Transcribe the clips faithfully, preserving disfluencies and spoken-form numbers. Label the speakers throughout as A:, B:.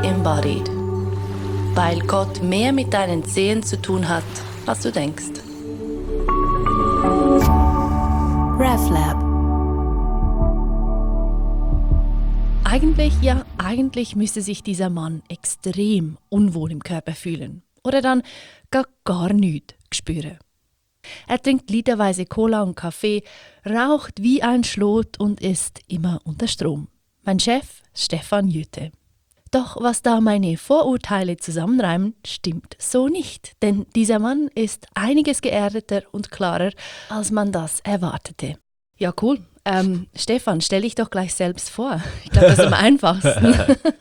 A: Embodied. Weil Gott mehr mit deinen Zehen zu tun hat, als du denkst. RefLab.
B: Eigentlich, ja, eigentlich müsste sich dieser Mann extrem unwohl im Körper fühlen. Oder dann gar gar nichts spüren. Er trinkt literweise Cola und Kaffee, raucht wie ein Schlot und ist immer unter Strom. Mein Chef, Stefan Jütte. Doch was da meine Vorurteile zusammenreimen, stimmt so nicht. Denn dieser Mann ist einiges geerdeter und klarer, als man das erwartete. Ja, cool. Ähm, Stefan, stell dich doch gleich selbst vor. Ich glaube, das ist am einfachsten.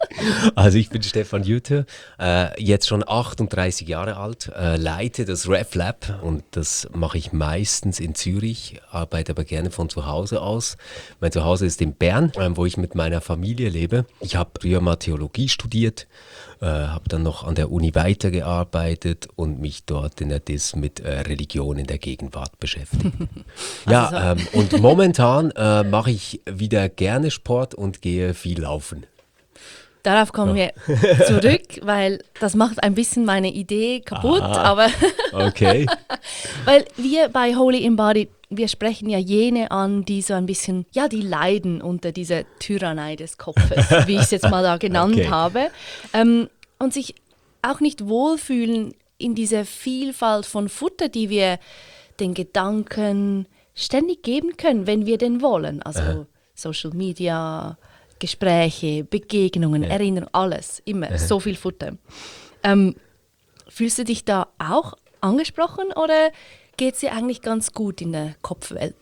C: Also ich bin Stefan Jütte, äh, jetzt schon achtunddreißig Jahre alt, äh, leite das RefLab und das mache ich meistens in Zürich, arbeite aber gerne von zu Hause aus. Mein Zuhause ist in Bern, äh, wo ich mit meiner Familie lebe. Ich habe früher mal Theologie studiert, äh, habe dann noch an der Uni weitergearbeitet und mich dort in der D I S mit äh, Religion in der Gegenwart beschäftigt. Ja,
B: Also
C: ähm, und momentan äh, mache ich wieder gerne Sport und gehe viel laufen.
B: Darauf kommen wir zurück, weil das macht ein bisschen meine Idee kaputt.
C: Aha.
B: Aber
C: Okay.
B: weil wir bei Holy Embodied, wir sprechen ja jene an, die so ein bisschen, ja, die leiden unter dieser Tyrannei des Kopfes, wie ich es jetzt mal da genannt
C: Okay.
B: habe. Ähm, und sich auch nicht wohlfühlen in dieser Vielfalt von Futter, die wir den Gedanken ständig geben können, wenn wir denn wollen. Also
C: Aha.
B: Social Media, Gespräche, Begegnungen,
C: Ja.
B: Erinnerungen, alles, immer, so viel Futter. Ähm, fühlst du dich da auch angesprochen oder geht es dir eigentlich ganz gut in der Kopfwelt?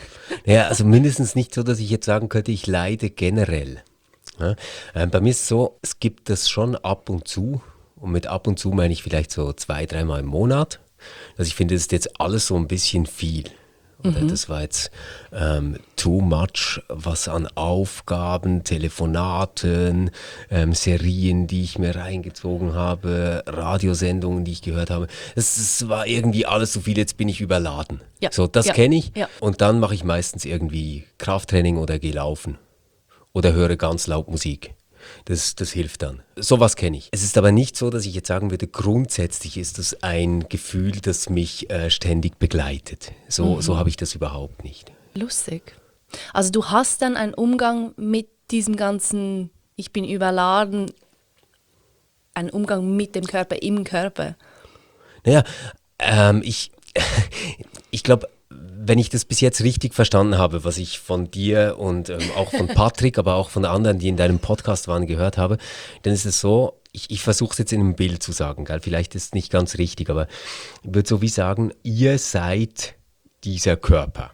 C: Ja, also mindestens nicht so, dass ich jetzt sagen könnte, ich leide generell. Ja, ähm, bei mir ist es so, es gibt das schon ab und zu, und mit ab und zu meine ich vielleicht so zwei, dreimal im Monat, dass ich finde, das ist jetzt alles so ein bisschen viel. Oder das war jetzt ähm, too much, was an Aufgaben, Telefonaten, ähm, Serien, die ich mir reingezogen habe, Radiosendungen, die ich gehört habe. Das, das war irgendwie alles so viel, jetzt bin ich überladen.
B: Ja,
C: So, das
B: ja,
C: kenne ich.
B: ja.
C: Und dann mache ich meistens irgendwie Krafttraining oder gehe laufen. Oder höre ganz laut Musik. Das, das hilft dann. Sowas kenne ich. Es ist aber nicht so, dass ich jetzt sagen würde, grundsätzlich ist das ein Gefühl, das mich äh, ständig begleitet. So,
B: Mhm.
C: so habe ich das überhaupt nicht.
B: Lustig. Also du hast dann einen Umgang mit diesem ganzen, ich bin überladen, einen Umgang mit dem Körper im Körper.
C: Naja, ähm, ich, ich glaube, wenn ich das bis jetzt richtig verstanden habe, was ich von dir und ähm, auch von Patrick, aber auch von anderen, die in deinem Podcast waren, gehört habe, dann ist es so, ich, ich versuche es jetzt in einem Bild zu sagen, gell? Vielleicht ist es nicht ganz richtig, aber ich würde so wie sagen, ihr seid dieser Körper.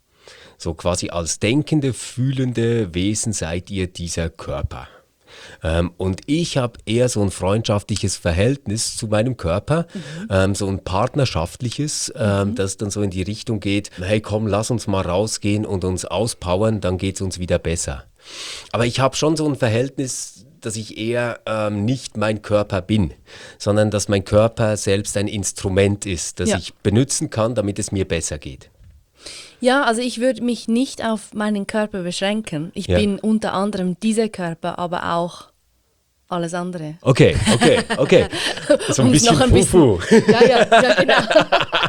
C: So quasi als denkende, fühlende Wesen seid ihr dieser Körper. Ähm, und ich habe eher so ein freundschaftliches Verhältnis zu meinem Körper, mhm. ähm, so ein partnerschaftliches, ähm, mhm. das dann so in die Richtung geht, hey komm, lass uns mal rausgehen und uns auspowern, dann geht es uns wieder besser. Aber ich habe schon so ein Verhältnis, dass ich eher ähm, nicht mein Körper bin, sondern dass mein Körper selbst ein Instrument ist, das
B: Ja.
C: ich benutzen kann, damit es mir besser geht.
B: Ja, also ich würde mich nicht auf meinen Körper beschränken. Ich
C: Ja.
B: bin unter anderem dieser Körper, aber auch alles andere.
C: Okay, okay, okay. So ein
B: Um's
C: bisschen
B: noch ein
C: Fufu.
B: Ja, ja, ja, genau.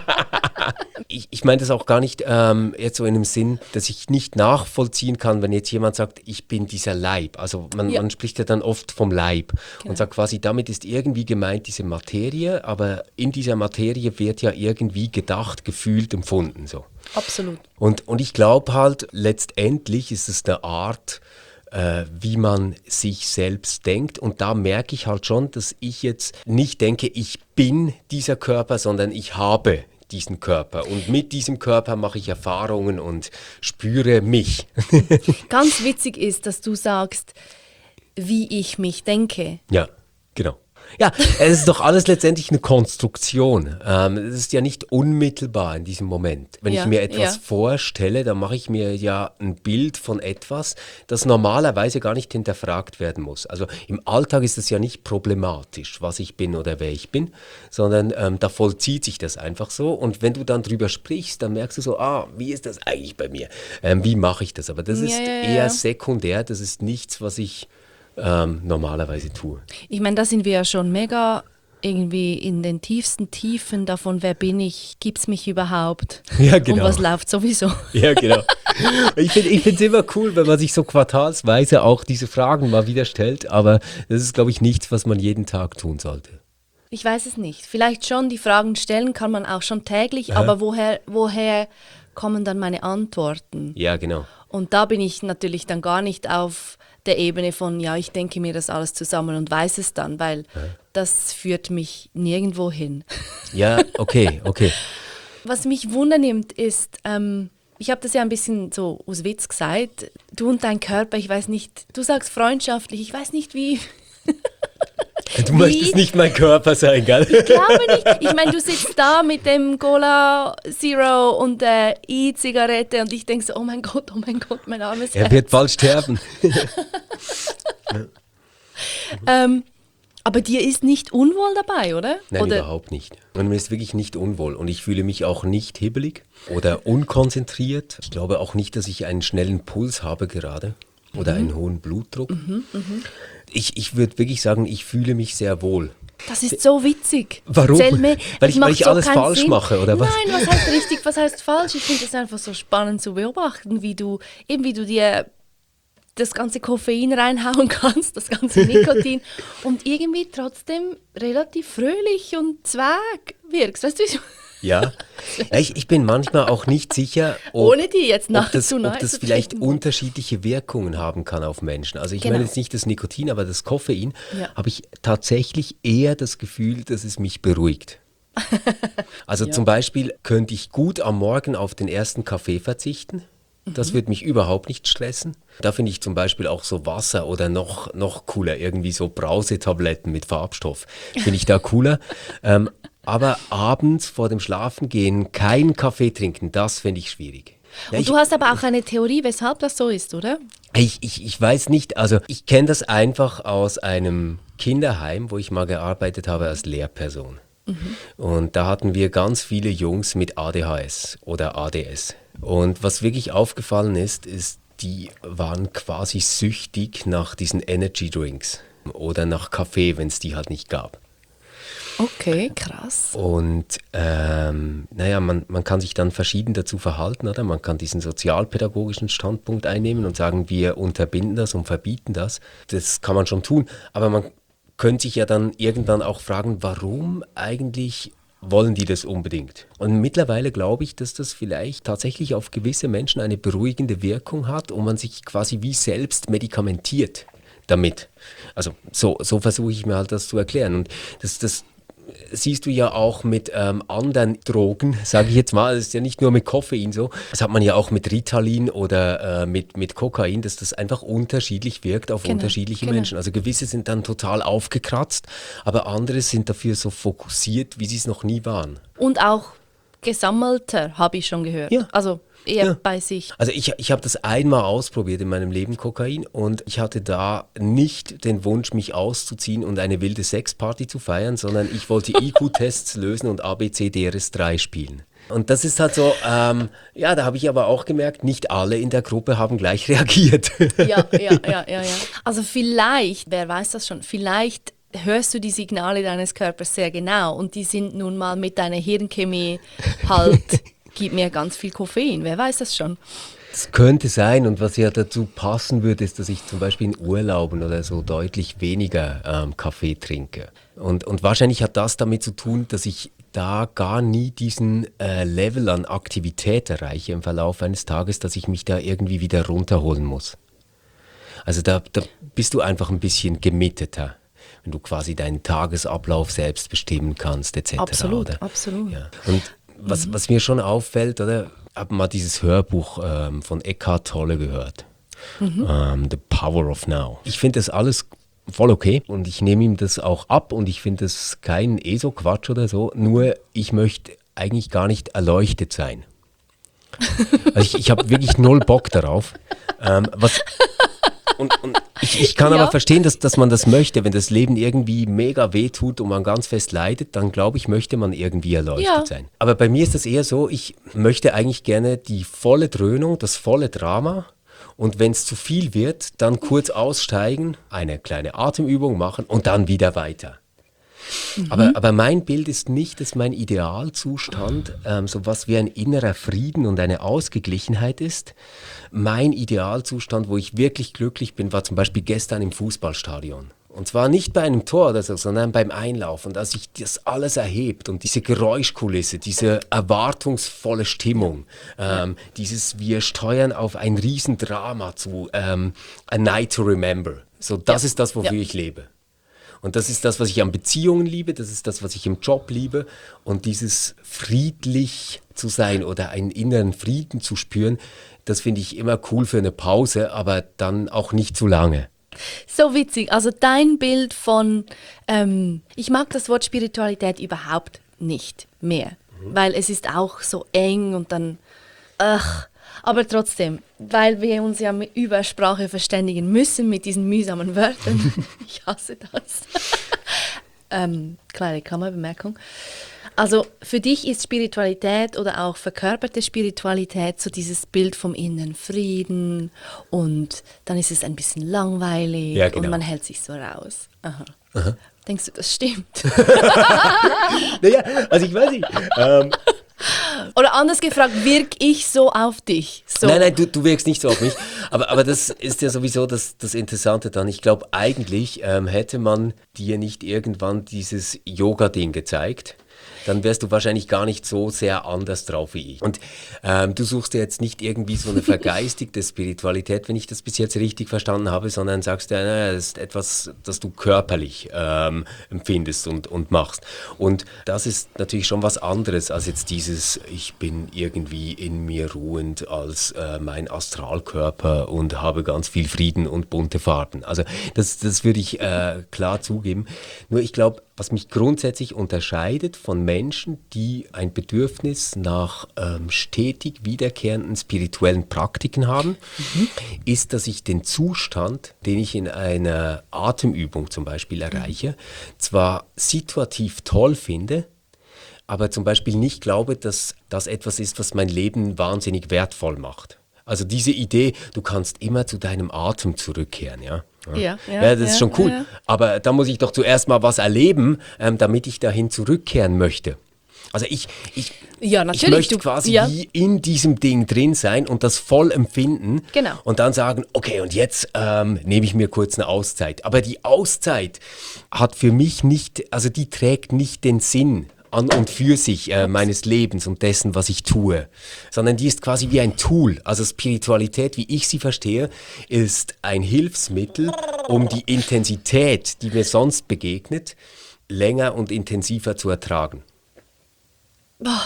C: Ich, ich meine das auch gar nicht ähm, jetzt so in dem Sinn, dass ich nicht nachvollziehen kann, wenn jetzt jemand sagt, ich bin dieser Leib. Also man,
B: Ja.
C: man spricht ja dann oft vom Leib
B: Genau.
C: und sagt quasi, damit ist irgendwie gemeint diese Materie, aber in dieser Materie wird ja irgendwie gedacht, gefühlt, empfunden. So.
B: Absolut.
C: Und, und ich glaube halt, letztendlich ist es eine Art, äh, wie man sich selbst denkt. Und da merke ich halt schon, dass ich jetzt nicht denke, ich bin dieser Körper, sondern ich habe diesen Körper. Und mit diesem Körper mache ich Erfahrungen und spüre mich.
B: Ganz witzig ist, dass du sagst, wie ich mich denke.
C: Ja, genau. Ja, es ist doch alles letztendlich eine Konstruktion. Ähm, es ist ja nicht unmittelbar in diesem Moment. Wenn
B: Ja,
C: ich mir etwas
B: ja.
C: vorstelle, dann mache ich mir ja ein Bild von etwas, das normalerweise gar nicht hinterfragt werden muss. Also im Alltag ist es ja nicht problematisch, was ich bin oder wer ich bin, sondern ähm, da vollzieht sich das einfach so. Und wenn du dann drüber sprichst, dann merkst du so, ah, wie ist das eigentlich bei mir? Ähm, wie mache ich das? Aber das
B: Ja,
C: ist
B: ja, ja.
C: eher sekundär, das ist nichts, was ich ähm, normalerweise tue.
B: Ich meine, da sind wir ja schon mega irgendwie in den tiefsten Tiefen davon, wer bin ich, gibt es mich überhaupt
C: Ja, genau.
B: und was läuft sowieso.
C: Ja, genau. Ich finde es immer cool, wenn man sich so quartalsweise auch diese Fragen mal wieder stellt, aber das ist, glaube ich, nichts, was man jeden Tag tun sollte.
B: Ich weiß es nicht. Vielleicht schon, die Fragen stellen kann man auch schon täglich,
C: Aha.
B: aber woher, woher kommen dann meine Antworten?
C: Ja, genau.
B: Und da bin ich natürlich dann gar nicht auf der Ebene von, ja, ich denke mir das alles zusammen und weiß es dann, weil
C: Ja.
B: das führt mich nirgendwo hin.
C: Ja, okay, okay.
B: Was mich wundernimmt ist, ähm, ich habe das ja ein bisschen so aus Witz gesagt, du und dein Körper, ich weiß nicht, du sagst freundschaftlich, ich weiß nicht wie.
C: Du
B: Wie?
C: möchtest nicht mein Körper sein, gell?
B: Ich glaube nicht. Ich meine, du sitzt da mit dem Cola Zero und der E-Zigarette und ich denke so, oh mein Gott, oh mein Gott, mein armes
C: Er
B: Herz.
C: wird bald sterben.
B: Ähm, aber dir ist nicht unwohl dabei, oder?
C: Nein,
B: oder?
C: überhaupt nicht. Und mir ist wirklich nicht unwohl und ich fühle mich auch nicht hibbelig oder unkonzentriert. Ich glaube auch nicht, dass ich einen schnellen Puls habe gerade oder einen hohen Blutdruck.
B: Mhm,
C: Ich, ich würde wirklich sagen, ich fühle mich sehr wohl.
B: Das ist so witzig.
C: Warum?
B: Erzähl mir,
C: Weil
B: das
C: ich- weil
B: macht
C: ich
B: so
C: alles
B: keinen
C: falsch
B: Sinn.
C: mache, oder was?
B: Nein, was heißt richtig, was heißt falsch? Ich finde es einfach so spannend zu beobachten, wie du, eben wie du dir das ganze Koffein reinhauen kannst, das ganze Nikotin und irgendwie trotzdem relativ fröhlich und zwag wirkst. Weißt du, wie ich-
C: Ja, ich, ich bin manchmal auch nicht sicher, ob,
B: ohne dir jetzt
C: ob
B: nachher
C: das,
B: zu nahe
C: ob das
B: zu
C: vielleicht
B: treten.
C: unterschiedliche Wirkungen haben kann auf Menschen. Also ich
B: Genau.
C: meine jetzt nicht das Nikotin, aber das Koffein,
B: Ja.
C: habe ich tatsächlich eher das Gefühl, dass es mich beruhigt. Also zum Beispiel könnte ich gut am Morgen auf den ersten Kaffee verzichten. Das würde mich überhaupt nicht stressen. Da finde ich zum Beispiel auch so Wasser oder noch, noch cooler, irgendwie so Brausetabletten mit Farbstoff. Finde ich da cooler. ähm, aber abends vor dem Schlafengehen keinen Kaffee trinken, das finde ich schwierig. Ja,
B: Und
C: ich,
B: du hast aber auch eine Theorie, weshalb das so ist, oder?
C: ich, ich, ich weiß nicht, also ich kenne das einfach aus einem Kinderheim, wo ich mal gearbeitet habe als Lehrperson. Und da hatten wir ganz viele Jungs mit A D H S oder A D S. Und was wirklich aufgefallen ist, ist, die waren quasi süchtig nach diesen Energy Drinks oder nach Kaffee, wenn es die halt nicht gab.
B: Okay, krass.
C: Und ähm, naja, man, man kann sich dann verschieden dazu verhalten, oder? Man kann diesen sozialpädagogischen Standpunkt einnehmen und sagen, wir unterbinden das und verbieten das. Das kann man schon tun, aber man könnte sich ja dann irgendwann auch fragen, warum eigentlich wollen die das unbedingt? Und mittlerweile glaube ich, dass das vielleicht tatsächlich auf gewisse Menschen eine beruhigende Wirkung hat und man sich quasi wie selbst medikamentiert damit. Also so, so versuche ich mir halt das zu erklären. Und das, das siehst du ja auch mit ähm, anderen Drogen, sage ich jetzt mal. Das ist ja nicht nur mit Koffein so. Das hat man ja auch mit Ritalin oder äh, mit, mit Kokain, dass das einfach unterschiedlich wirkt auf
B: Genau,
C: unterschiedliche
B: genau.
C: Menschen. Also gewisse sind dann total aufgekratzt, aber andere sind dafür so fokussiert, wie sie es noch nie waren.
B: Und auch gesammelter, habe ich schon gehört.
C: Ja.
B: Also eher
C: Ja.
B: bei sich.
C: Also ich, ich habe das einmal ausprobiert in meinem Leben, Kokain, und ich hatte da nicht den Wunsch, mich auszuziehen und eine wilde Sexparty zu feiern, sondern ich wollte I Q-Tests lösen und A B C D R S drei spielen. Und das ist halt so, ähm, ja, da habe ich aber auch gemerkt, nicht alle in der Gruppe haben gleich reagiert.
B: Ja, ja, ja, ja, ja. Also vielleicht, wer weiß das schon, vielleicht hörst du die Signale deines Körpers sehr genau und die sind nun mal mit deiner Hirnchemie halt, gib mir ganz viel Koffein, wer weiß das schon.
C: Das könnte sein, und was ja dazu passen würde, ist, dass ich zum Beispiel in Urlauben oder so deutlich weniger ähm, Kaffee trinke. Und, und wahrscheinlich hat das damit zu tun, dass ich da gar nie diesen äh, Level an Aktivität erreiche im Verlauf eines Tages, dass ich mich da irgendwie wieder runterholen muss. Also da, da bist du einfach ein bisschen gemitteter, wenn du quasi deinen Tagesablauf selbst bestimmen kannst, et cetera.
B: Absolut,
C: oder?
B: absolut.
C: Ja. Und was, was mir schon auffällt, oder, habe mal dieses Hörbuch ähm, von Eckhart Tolle gehört. Ähm, The Power of Now. Ich finde das alles voll okay und ich nehme ihm das auch ab und ich finde das kein ESO-Quatsch oder so, nur ich möchte eigentlich gar nicht erleuchtet sein. Also ich, ich habe wirklich null Bock darauf. Ähm, was, und, und ich, ich kann
B: Ja.
C: aber verstehen, dass, dass man das möchte. Wenn das Leben irgendwie mega wehtut und man ganz fest leidet, dann glaube ich, möchte man irgendwie erleuchtet
B: Ja.
C: sein. Aber bei mir ist das eher so, ich möchte eigentlich gerne die volle Dröhnung, das volle Drama Und wenn es zu viel wird, dann kurz aussteigen, eine kleine Atemübung machen und dann wieder weiter. Mhm. Aber, aber mein Bild ist nicht, dass mein Idealzustand ähm, so was wie ein innerer Frieden und eine Ausgeglichenheit ist. Mein Idealzustand, wo ich wirklich glücklich bin, war zum Beispiel gestern im Fußballstadion. Und zwar nicht bei einem Tor oder so, sondern beim Einlaufen, dass sich das alles erhebt und diese Geräuschkulisse, diese erwartungsvolle Stimmung, ähm, dieses wir steuern auf ein Riesendrama zu, ähm, A Night to Remember. So, das ja. ist das, wofür ja. ich lebe. Und das ist das, was ich an Beziehungen liebe, das ist das, was ich im Job liebe. Und dieses friedlich zu sein oder einen inneren Frieden zu spüren, das finde ich immer cool für eine Pause, aber dann auch nicht zu lange.
B: So witzig, also dein Bild von, ähm, ich mag das Wort Spiritualität überhaupt nicht mehr, mhm. weil es ist auch so eng und dann, ach, aber trotzdem, weil wir uns ja über Sprache verständigen müssen mit diesen mühsamen Wörtern, ich hasse das. ähm, kleine Klammerbemerkung. Also für dich ist Spiritualität oder auch verkörperte Spiritualität so dieses Bild vom inneren Frieden und dann ist es ein bisschen langweilig ja, genau. und man hält sich so raus. Aha. Aha. Denkst du, das stimmt?
C: Naja, also ich weiß nicht. Ähm.
B: Oder anders gefragt, wirke ich so auf dich? So.
C: Nein, nein, du, du wirkst nicht so auf mich. Aber, aber das ist ja sowieso das, das Interessante dann. Ich glaube, eigentlich ähm, hätte man dir nicht irgendwann dieses Yoga-Ding gezeigt, dann wärst du wahrscheinlich gar nicht so sehr anders drauf wie ich. Und ähm, du suchst ja jetzt nicht irgendwie so eine vergeistigte Spiritualität, wenn ich das bis jetzt richtig verstanden habe, sondern sagst ja, naja, das ist etwas, das du körperlich ähm, empfindest und, und machst. Und das ist natürlich schon was anderes als jetzt dieses, ich bin irgendwie in mir ruhend als äh, mein Astralkörper und habe ganz viel Frieden und bunte Farben. Also das, das würde ich äh, klar zugeben. Nur ich glaube, was mich grundsätzlich unterscheidet von Menschen, die ein Bedürfnis nach ähm, stetig wiederkehrenden spirituellen Praktiken haben, mhm. ist, dass ich den Zustand, den ich in einer Atemübung zum Beispiel erreiche, mhm. zwar situativ toll finde, aber zum Beispiel nicht glaube, dass das etwas ist, was mein Leben wahnsinnig wertvoll macht. Also diese Idee, du kannst immer zu deinem Atem zurückkehren, ja. Ja, ja, ja, das ist ja, schon cool. Ja, ja. Aber da muss ich doch zuerst mal was erleben, ähm, damit ich dahin zurückkehren möchte. Also ich, ich,
B: ja,
C: ich möchte du, quasi ja. wie in diesem Ding drin sein und das voll empfinden
B: genau.
C: und dann sagen, okay, und jetzt ähm, nehme ich mir kurz eine Auszeit. Aber die Auszeit hat für mich nicht, also die trägt nicht den Sinn an und für sich äh, meines Lebens und dessen, was ich tue, sondern die ist quasi wie ein Tool. Also Spiritualität, wie ich sie verstehe, ist ein Hilfsmittel, um die Intensität, die mir sonst begegnet, länger und intensiver zu ertragen.
B: Boah.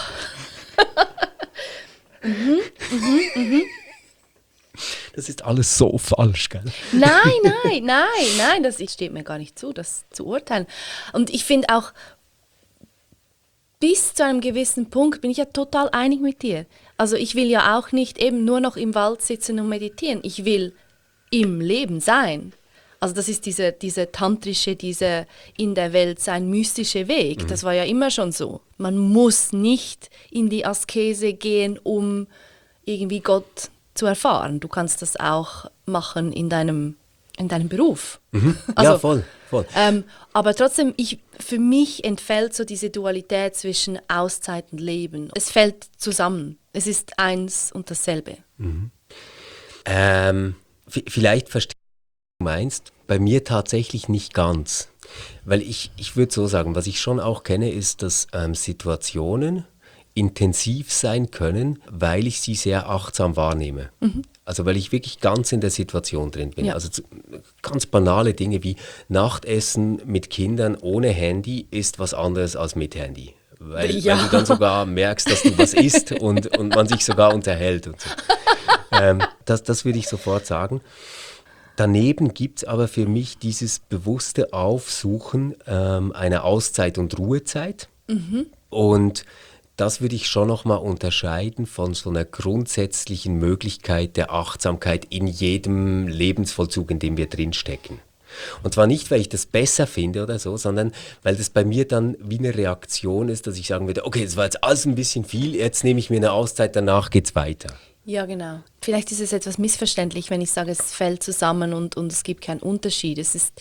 B: mhm, mhm, mhm.
C: Das ist alles so falsch, gell?
B: Nein, nein, nein, nein, das steht mir gar nicht zu, das zu urteilen. Und ich finde auch, bis zu einem gewissen Punkt bin ich ja total einig mit dir. Also ich will ja auch nicht eben nur noch im Wald sitzen und meditieren. Ich will im Leben sein. Also das ist dieser diese tantrische, dieser in der Welt sein mystische Weg. Mhm. Das war ja immer schon so. Man muss nicht in die Askese gehen, um irgendwie Gott zu erfahren. Du kannst das auch machen in deinem in deinem Beruf.
C: Mhm. Also, ja, voll. voll.
B: Ähm, aber trotzdem, ich, für mich entfällt so diese Dualität zwischen Auszeit und Leben. Es fällt zusammen. Es ist eins und dasselbe.
C: Mhm. Ähm, f- vielleicht verstehe ich, was du meinst. Bei mir tatsächlich nicht ganz. Weil ich, ich würde so sagen, was ich schon auch kenne, ist, dass ähm, Situationen intensiv sein können, weil ich sie sehr achtsam wahrnehme. Mhm. Also weil ich wirklich ganz in der Situation drin bin. Ja. Also ganz banale Dinge wie Nachtessen mit Kindern ohne Handy ist was anderes als mit Handy. Weil, ja. weil du dann sogar merkst, dass du was isst und, und man sich sogar unterhält. Und so. ähm, das, das würde ich sofort sagen. Daneben gibt es aber für mich dieses bewusste Aufsuchen ähm, einer Auszeit und Ruhezeit. Mhm. Und das würde ich schon nochmal unterscheiden von so einer grundsätzlichen Möglichkeit der Achtsamkeit in jedem Lebensvollzug, in dem wir drinstecken. Und zwar nicht, weil ich das besser finde oder so, sondern weil das bei mir dann wie eine Reaktion ist, dass ich sagen würde, okay, das war jetzt alles ein bisschen viel, jetzt nehme ich mir eine Auszeit, danach geht's weiter.
A: Ja, genau. Vielleicht ist es etwas missverständlich, wenn ich sage, es fällt zusammen und, und es gibt keinen Unterschied. Es ist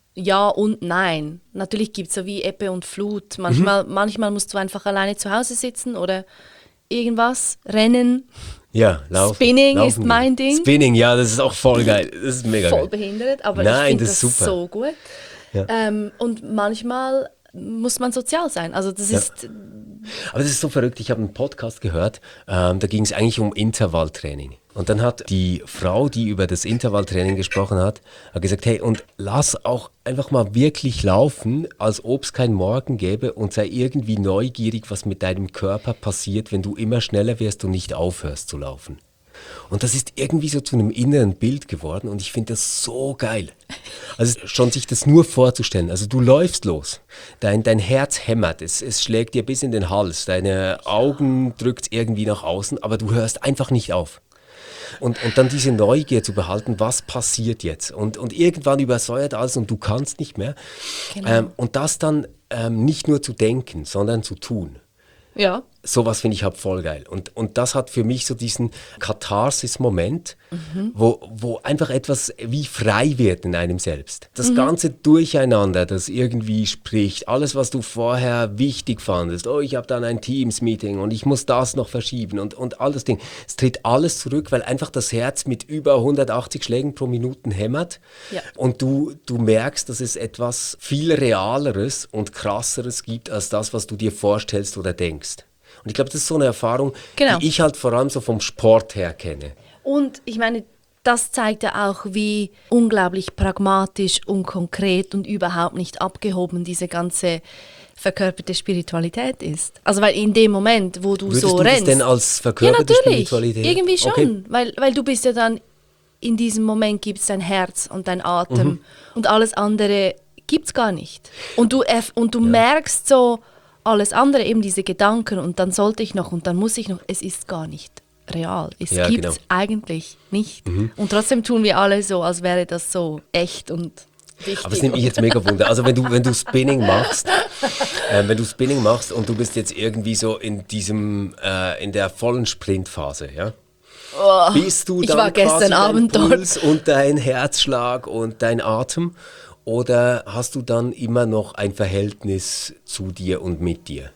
A: ja und nein. Natürlich gibt es so wie Ebbe und Flut. Manchmal, mhm. manchmal musst du einfach alleine zu Hause sitzen oder irgendwas, rennen.
C: Ja, laufen.
A: Spinning
C: laufen
A: ist mein Ding.
C: Spinning, ja, das ist auch voll geil. Das ist mega
A: voll
C: geil.
A: behindert, aber
C: Nein,
A: ich finde
C: das,
A: das,
C: ist super.
A: so gut.
C: Ja.
A: Ähm, und manchmal muss man sozial sein. Also das
C: Ja.
A: ist...
C: Aber das ist so verrückt, ich habe einen Podcast gehört, ähm, da ging es eigentlich um Intervalltraining. Und dann hat die Frau, die über das Intervalltraining gesprochen hat, hat gesagt, hey, und lass auch einfach mal wirklich laufen, als ob es keinen Morgen gäbe und sei irgendwie neugierig, was mit deinem Körper passiert, wenn du immer schneller wirst und nicht aufhörst zu laufen. Und das ist irgendwie so zu einem inneren Bild geworden und ich finde das so geil. Also schon sich das nur vorzustellen. Also du läufst los, dein, dein Herz hämmert, es, es schlägt dir bis in den Hals, deine Augen drückt irgendwie nach außen, aber du hörst einfach nicht auf. Und, und dann diese Neugier zu behalten, was passiert jetzt? Und, und irgendwann übersäuert alles und du kannst nicht mehr. Genau. Ähm, und das dann ähm, nicht nur zu denken, sondern zu tun.
A: Ja.
C: Sowas finde ich halt voll geil. Und, und das hat für mich so diesen Katharsis-Moment, mhm. wo, wo einfach etwas wie frei wird in einem selbst. Das mhm. ganze Durcheinander, das irgendwie spricht, alles, was du vorher wichtig fandest, oh, ich habe dann ein Teams-Meeting und ich muss das noch verschieben und, und all das Ding. Es tritt alles zurück, weil einfach das Herz mit über hundertachtzig Schlägen pro Minute hämmert ja. und du, du merkst, dass es etwas viel Realeres und Krasseres gibt, als das, was du dir vorstellst oder denkst. Und ich glaube, das ist so eine Erfahrung, genau. die ich halt vor allem so vom Sport her kenne.
A: Und ich meine, das zeigt ja auch, wie unglaublich pragmatisch und konkret und überhaupt nicht abgehoben diese ganze verkörperte Spiritualität ist. Also weil in dem Moment, wo du
C: Würdest
A: so
C: du
A: rennst...
C: das denn als verkörperte
A: ja, natürlich,
C: Spiritualität?
A: Irgendwie schon,
C: okay.
A: weil, weil du bist ja dann, in diesem Moment gibt es dein Herz und dein Atem mhm. und alles andere gibt es gar nicht. Und du, und du ja. merkst so... alles andere, eben diese Gedanken und dann sollte ich noch und dann muss ich noch, es ist gar nicht real. Es
C: ja,
A: gibt es
C: genau.
A: eigentlich nicht.
C: Mhm.
A: Und trotzdem tun wir alle so, als wäre das so echt und wichtig.
C: Aber es nimmt mich jetzt mega Wunder. Also wenn du, wenn du Spinning machst, äh, wenn du Spinning machst und du bist jetzt irgendwie so in diesem, äh, in der vollen Sprintphase, ja?
A: Oh,
C: bist du dann
A: ich war gestern
C: quasi
A: Abend
C: dein
A: dort.
C: Puls und dein Herzschlag und dein Atem? Oder hast du dann immer noch ein Verhältnis zu dir und mit dir?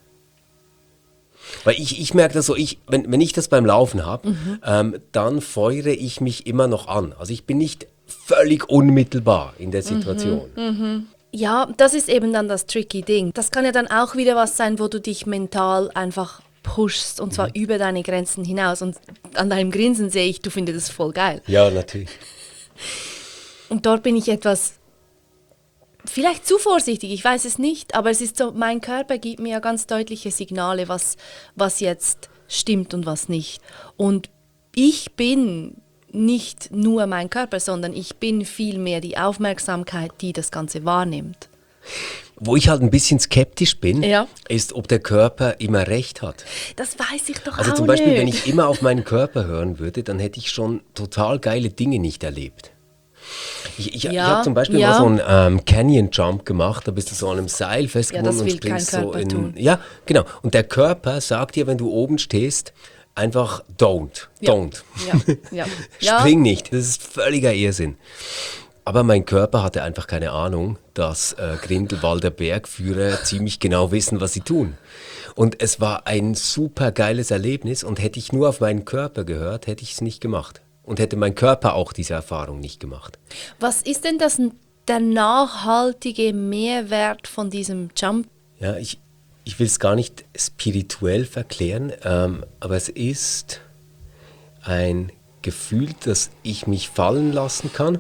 C: Weil ich, ich merke das so, ich, wenn, wenn ich das beim Laufen habe, mhm. ähm, dann feuere ich mich immer noch an. Also ich bin nicht völlig unmittelbar in der Situation.
A: Mhm, mhm. Ja, das ist eben dann das tricky Ding. Das kann ja dann auch wieder was sein, wo du dich mental einfach pushst und zwar mhm. über deine Grenzen hinaus. Und an deinem Grinsen sehe ich, du findest es voll geil.
C: Ja, natürlich.
A: Und dort bin ich etwas... vielleicht zu vorsichtig, ich weiß es nicht, aber es ist so, mein Körper gibt mir ja ganz deutliche Signale, was, was jetzt stimmt und was nicht. Und ich bin nicht nur mein Körper, sondern ich bin vielmehr die Aufmerksamkeit, die das Ganze wahrnimmt.
C: Wo ich halt ein bisschen skeptisch bin,
A: ja.
C: ist, ob der Körper immer recht hat.
A: Das weiß ich doch
C: also
A: auch
C: zum Beispiel,
A: nicht.
C: wenn ich immer auf meinen Körper hören würde, dann hätte ich schon total geile Dinge nicht erlebt. Ich, ich,
A: ja,
C: ich habe zum Beispiel
A: ja.
C: mal so einen ähm, Canyon Jump gemacht, da bist du so an einem Seil festgebunden
A: ja,
C: und springst so in.
A: Tun.
C: Ja, genau. Und der Körper sagt dir, wenn du oben stehst, einfach don't,
A: ja.
C: don't.
A: Ja. Ja.
C: Spring nicht, das ist völliger Irrsinn. Aber mein Körper hatte einfach keine Ahnung, dass äh, Grindelwalder Bergführer ziemlich genau wissen, was sie tun. Und es war ein super geiles Erlebnis und hätte ich nur auf meinen Körper gehört, hätte ich es nicht gemacht. Und hätte mein Körper auch diese Erfahrung nicht gemacht.
A: Was ist denn das, der nachhaltige Mehrwert von diesem Jump?
C: Ja, ich, ich will es gar nicht spirituell verklären, ähm, aber es ist ein Gefühl, dass ich mich fallen lassen kann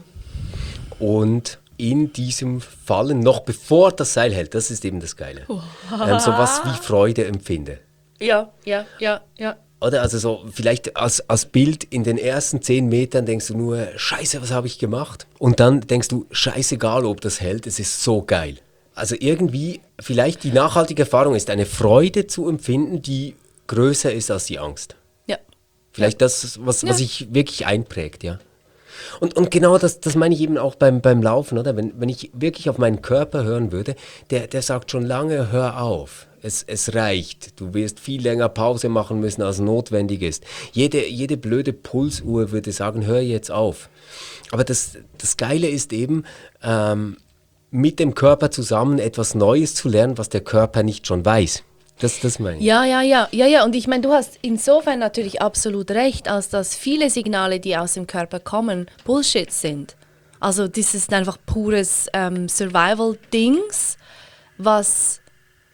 C: und in diesem Fallen, noch bevor das Seil hält, das ist eben das Geile, ähm, so was wie Freude empfinde.
A: Ja, ja, ja, ja.
C: Oder also so vielleicht als, als Bild in den ersten zehn Metern denkst du nur, scheiße, was habe ich gemacht? Und dann denkst du, scheißegal, ob das hält, es ist so geil. Also irgendwie, vielleicht die nachhaltige Erfahrung ist, eine Freude zu empfinden, die größer ist als die Angst.
A: Ja.
C: Vielleicht das, was, was sich wirklich einprägt, ja. Und, und genau das, das meine ich eben auch beim, beim Laufen, oder? Wenn, wenn ich wirklich auf meinen Körper hören würde, der, der sagt schon lange, hör auf. Es, es reicht. Du wirst viel länger Pause machen müssen, als notwendig ist. Jede, jede blöde Pulsuhr würde sagen, hör jetzt auf. Aber das, das Geile ist eben, ähm, mit dem Körper zusammen etwas Neues zu lernen, was der Körper nicht schon weiß. Das, das meine ich.
A: Ja, ja, ja, ja, ja. Und ich meine, du hast insofern natürlich absolut recht, als dass viele Signale, die aus dem Körper kommen, Bullshit sind. Also das ist einfach pures ähm, Survival-Dings, was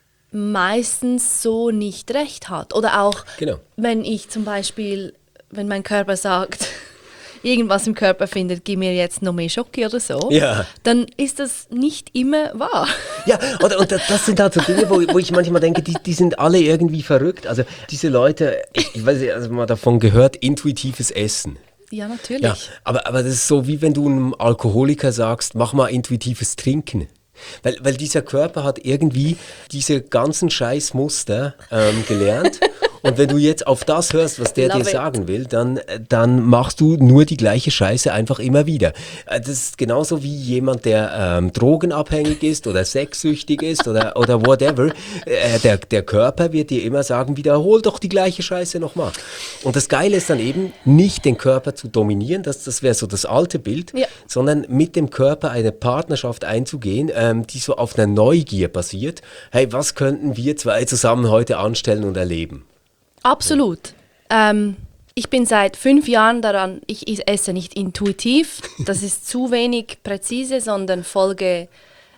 A: meistens so nicht recht hat. Oder auch,
C: Genau.
A: wenn ich zum Beispiel, wenn mein Körper sagt, irgendwas im Körper findet, gib mir jetzt noch mehr Schoki oder so,
C: Ja.
A: dann ist das nicht immer wahr.
C: Ja, und, und das sind halt so Dinge, wo, wo ich manchmal denke, die, die sind alle irgendwie verrückt. Also diese Leute, ich, ich weiß nicht, also mal davon gehört, intuitives Essen.
A: Ja, natürlich.
C: Ja, aber, aber das ist so, wie wenn du einem Alkoholiker sagst, mach mal intuitives Trinken. Weil, weil dieser Körper hat irgendwie diese ganzen Scheißmuster ähm, gelernt. Und wenn du jetzt auf das hörst, was der
A: Love
C: dir
A: it.
C: sagen will, dann, dann machst du nur die gleiche Scheiße einfach immer wieder. Äh, Das ist genauso wie jemand, der ähm, drogenabhängig ist oder sexsüchtig ist oder, oder whatever. Äh, der, der Körper wird dir immer sagen, wiederhol doch die gleiche Scheiße nochmal. Und das Geile ist dann eben, nicht den Körper zu dominieren, das, das wäre so das alte Bild,
A: Ja.
C: sondern mit dem Körper eine Partnerschaft einzugehen, ähm, die so auf einer Neugier basiert. Hey, was könnten wir zwei zusammen heute anstellen und erleben?
A: Absolut. Ähm, ich bin seit fünf Jahren daran, ich is- esse nicht intuitiv, das ist zu wenig präzise, sondern folge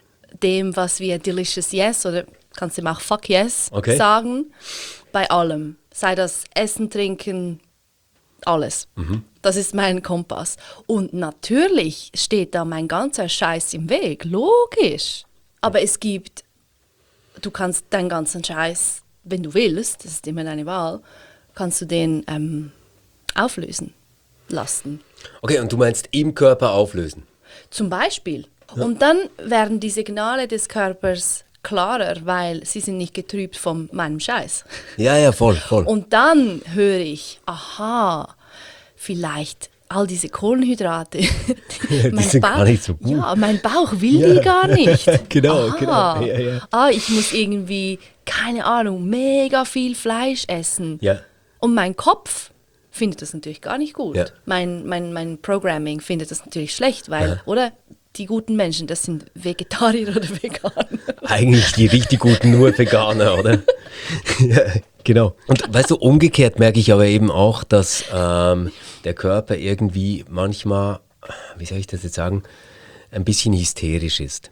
A: dem, was wir Delicious Yes oder kannst du ihm auch Fuck Yes
C: Okay.
A: sagen, bei allem. Sei das Essen, Trinken, alles. Das ist mein Kompass. Und natürlich steht da mein ganzer Scheiß im Weg, logisch. Aber es gibt, du kannst deinen ganzen Scheiß, wenn du willst, das ist immer deine Wahl, kannst du den ähm, auflösen lassen.
C: Okay, und du meinst im Körper auflösen?
A: Zum Beispiel. Und dann werden die Signale des Körpers klarer, weil sie sind nicht getrübt von meinem Scheiß.
C: Ja, ja, voll, voll.
A: Und dann höre ich, aha, vielleicht all diese Kohlenhydrate.
C: Die sind gar nicht so gut.
A: Ja, mein Bauch will die gar nicht.
C: Genau,
A: aha.
C: genau. Ja, ja.
A: Ah, ich muss irgendwie, keine Ahnung, mega viel Fleisch essen.
C: Ja.
A: Und mein Kopf findet das natürlich gar nicht gut.
C: Ja.
A: Mein, mein, mein Programming findet das natürlich schlecht, weil, oder? Die guten Menschen, das sind Vegetarier oder Veganer.
C: Eigentlich die richtig guten nur Veganer, oder? Ja, genau. Und weißt du, umgekehrt merke ich aber eben auch, dass ähm, der Körper irgendwie manchmal, wie soll ich das jetzt sagen, ein bisschen hysterisch ist.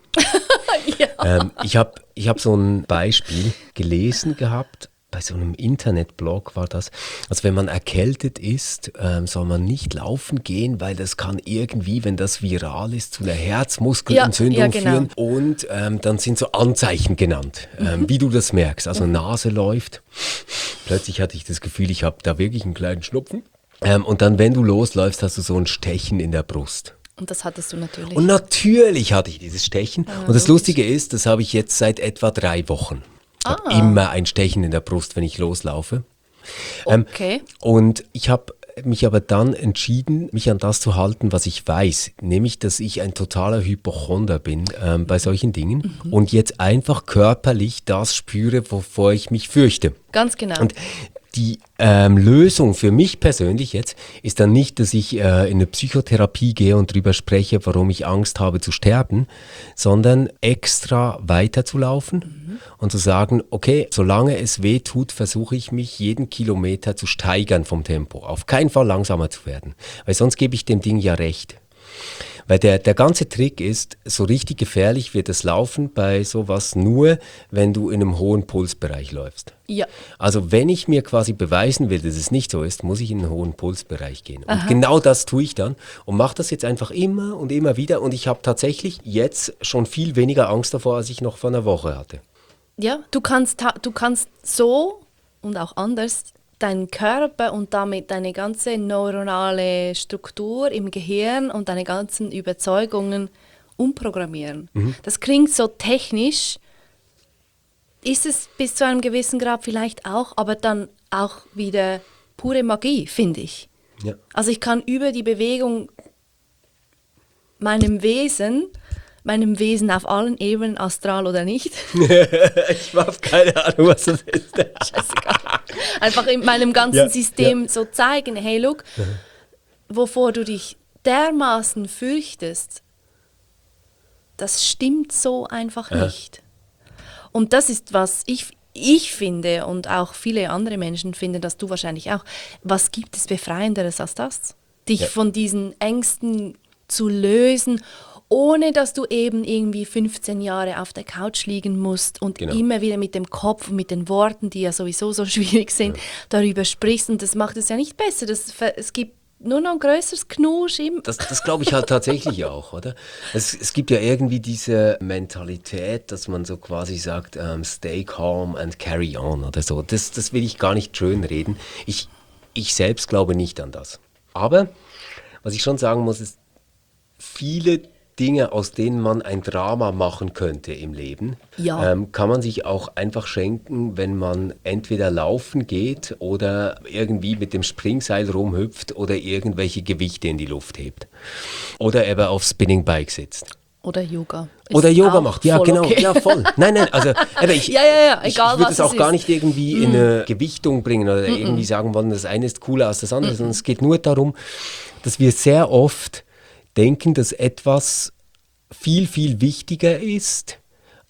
A: Ja.
C: Ähm, ich habe ich hab so ein Beispiel gelesen gehabt, bei so einem Internetblog war das, also wenn man erkältet ist, ähm, soll man nicht laufen gehen, weil das kann irgendwie, wenn das viral ist, zu einer Herzmuskelentzündung
A: Ja, ja, genau.
C: führen. Und ähm, dann sind so Anzeichen genannt, ähm, wie du das merkst. Also Nase läuft. Plötzlich hatte ich das Gefühl, ich habe da wirklich einen kleinen Schnupfen. Ähm, und dann, wenn du losläufst, hast du so ein Stechen in der Brust.
A: Und das hattest du natürlich.
C: Und natürlich hatte ich dieses Stechen. Und das Lustige ist, das habe ich jetzt seit etwa drei Wochen. Ich habe
A: Ah.
C: immer ein Stechen in der Brust, wenn ich loslaufe. Ähm,
A: Okay.
C: Und ich habe mich aber dann entschieden, mich an das zu halten, was ich weiß. Nämlich, dass ich ein totaler Hypochonder bin ähm, bei solchen Dingen. Und jetzt einfach körperlich das spüre, wovor ich mich fürchte.
A: Ganz genau.
C: Und die ähm, Lösung für mich persönlich jetzt ist dann nicht, dass ich äh, in eine Psychotherapie gehe und drüber spreche, warum ich Angst habe zu sterben, sondern extra weiterzulaufen mhm. und zu sagen, okay, solange es weh tut, versuche ich mich jeden Kilometer zu steigern vom Tempo. Auf keinen Fall langsamer zu werden, weil sonst gebe ich dem Ding ja recht. Weil der, der ganze Trick ist, so richtig gefährlich wird das Laufen bei sowas nur, wenn du in einem hohen Pulsbereich läufst.
A: Ja.
C: Also wenn ich mir quasi beweisen will, dass es nicht so ist, muss ich in einen hohen Pulsbereich gehen. Und genau das tue ich dann und mache das jetzt einfach immer und immer wieder. Und ich habe tatsächlich jetzt schon viel weniger Angst davor, als ich noch vor einer Woche hatte.
A: Ja, du kannst, ta- du kannst so und auch anders deinen Körper und damit deine ganze neuronale Struktur im Gehirn und deine ganzen Überzeugungen umprogrammieren. Das klingt so technisch, ist es bis zu einem gewissen Grad vielleicht auch, aber dann auch wieder pure Magie, finde ich.
C: Ja.
A: Also ich kann über die Bewegung meinem Wesen meinem Wesen auf allen Ebenen, astral oder nicht.
C: Ich habe keine Ahnung, was das ist.
A: Scheißegal. Einfach in meinem ganzen
C: Ja,
A: System
C: ja.
A: so zeigen, hey, look, wovor du dich dermaßen fürchtest, das stimmt so einfach
C: Ja.
A: nicht. Und das ist, was ich, ich finde und auch viele andere Menschen finden, dass du wahrscheinlich auch, was gibt es Befreienderes als das? Dich
C: Ja.
A: von diesen Ängsten zu lösen, ohne dass du eben irgendwie fünfzehn Jahre auf der Couch liegen musst und
C: Genau.
A: immer wieder mit dem Kopf und mit den Worten, die ja sowieso so schwierig sind, darüber sprichst. Und das macht es ja nicht besser. Das, ver- es gibt nur noch ein größeres Knusch im...
C: Das, das glaube ich halt tatsächlich auch, oder? Es, es gibt ja irgendwie diese Mentalität, dass man so quasi sagt, ähm, stay calm and carry on oder so. Das, das will ich gar nicht schön reden. Ich, ich selbst glaube nicht an das. Aber was ich schon sagen muss, ist, viele Dinge, aus denen man ein Drama machen könnte im Leben,
A: Ja.
C: ähm, kann man sich auch einfach schenken, wenn man entweder laufen geht oder irgendwie mit dem Springseil rumhüpft oder irgendwelche Gewichte in die Luft hebt. Oder eben auf Spinning Bike sitzt.
A: Oder Yoga. Ist
C: Oder Yoga
A: auch
C: macht, ja
A: voll
C: genau,
A: okay.
C: ja voll. Nein, nein, also eben, ich,
A: Ja, ja, ja,
C: ich,
A: egal,
C: ich würde
A: was
C: es auch
A: es
C: gar
A: ist.
C: nicht irgendwie in eine Gewichtung bringen oder irgendwie sagen wollen, das eine ist cooler als das andere, sondern es geht nur darum, dass wir sehr oft denken, dass etwas viel, viel wichtiger ist,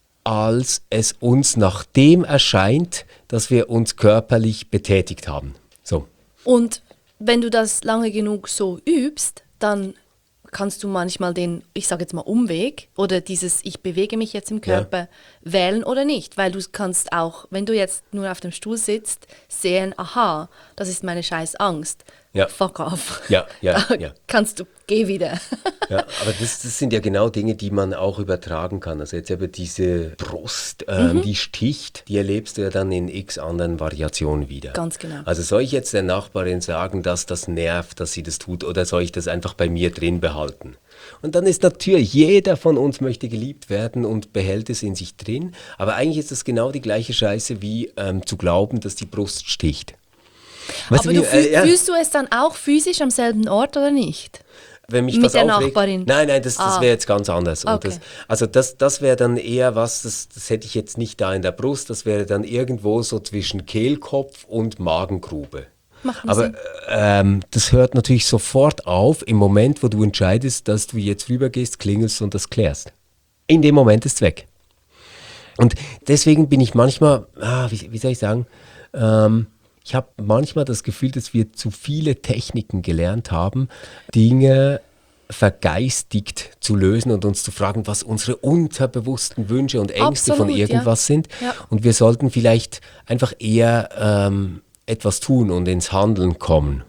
C: als es uns nach dem erscheint, dass wir uns körperlich betätigt haben. So.
A: Und wenn du das lange genug so übst, dann kannst du manchmal den, ich sage jetzt mal Umweg oder dieses ich bewege mich jetzt im Körper wählen oder nicht. Weil du kannst auch, wenn du jetzt nur auf dem Stuhl sitzt, sehen, aha, das ist meine scheiß Angst.
C: Ja.
A: Fuck off.
C: Ja, ja,
A: Da
C: ja.
A: Kannst du, geh wieder.
C: Ja, aber das, das sind ja genau Dinge, die man auch übertragen kann. Also jetzt eben diese Brust, ähm, die sticht, die erlebst du ja dann in x anderen Variationen wieder.
A: Ganz genau.
C: Also soll ich jetzt der Nachbarin sagen, dass das nervt, dass sie das tut, oder soll ich das einfach bei mir drin behalten? Und dann ist natürlich, jeder von uns möchte geliebt werden und behält es in sich drin. Aber eigentlich ist das genau die gleiche Scheiße wie ähm, zu glauben, dass die Brust sticht. Weißt
A: Aber
C: wie,
A: du fühl,
C: äh, ja.
A: fühlst du es dann auch physisch am selben Ort oder nicht?
C: Wenn mich
A: Mit
C: was
A: der
C: aufregt.
A: Nachbarin?
C: Nein, nein, das, das
A: Ah.
C: wäre jetzt ganz anders. Und
A: Okay.
C: das, also das, das wäre dann eher was, das, das hätte ich jetzt nicht da in der Brust, das wäre dann irgendwo so zwischen Kehlkopf und Magengrube.
A: Macht
C: Aber
A: Sinn.
C: ähm, das hört natürlich sofort auf im Moment, wo du entscheidest, dass du jetzt rübergehst, klingelst und das klärst. In dem Moment ist es weg. Und deswegen bin ich manchmal, ah, wie, wie soll ich sagen, ähm, ich habe manchmal das Gefühl, dass wir zu viele Techniken gelernt haben, Dinge vergeistigt zu lösen und uns zu fragen, was unsere unterbewussten Wünsche und Ängste
A: Absolut,
C: von
A: ja.
C: irgendwas sind.
A: Ja.
C: Und wir sollten vielleicht einfach eher ähm, etwas tun und ins Handeln kommen,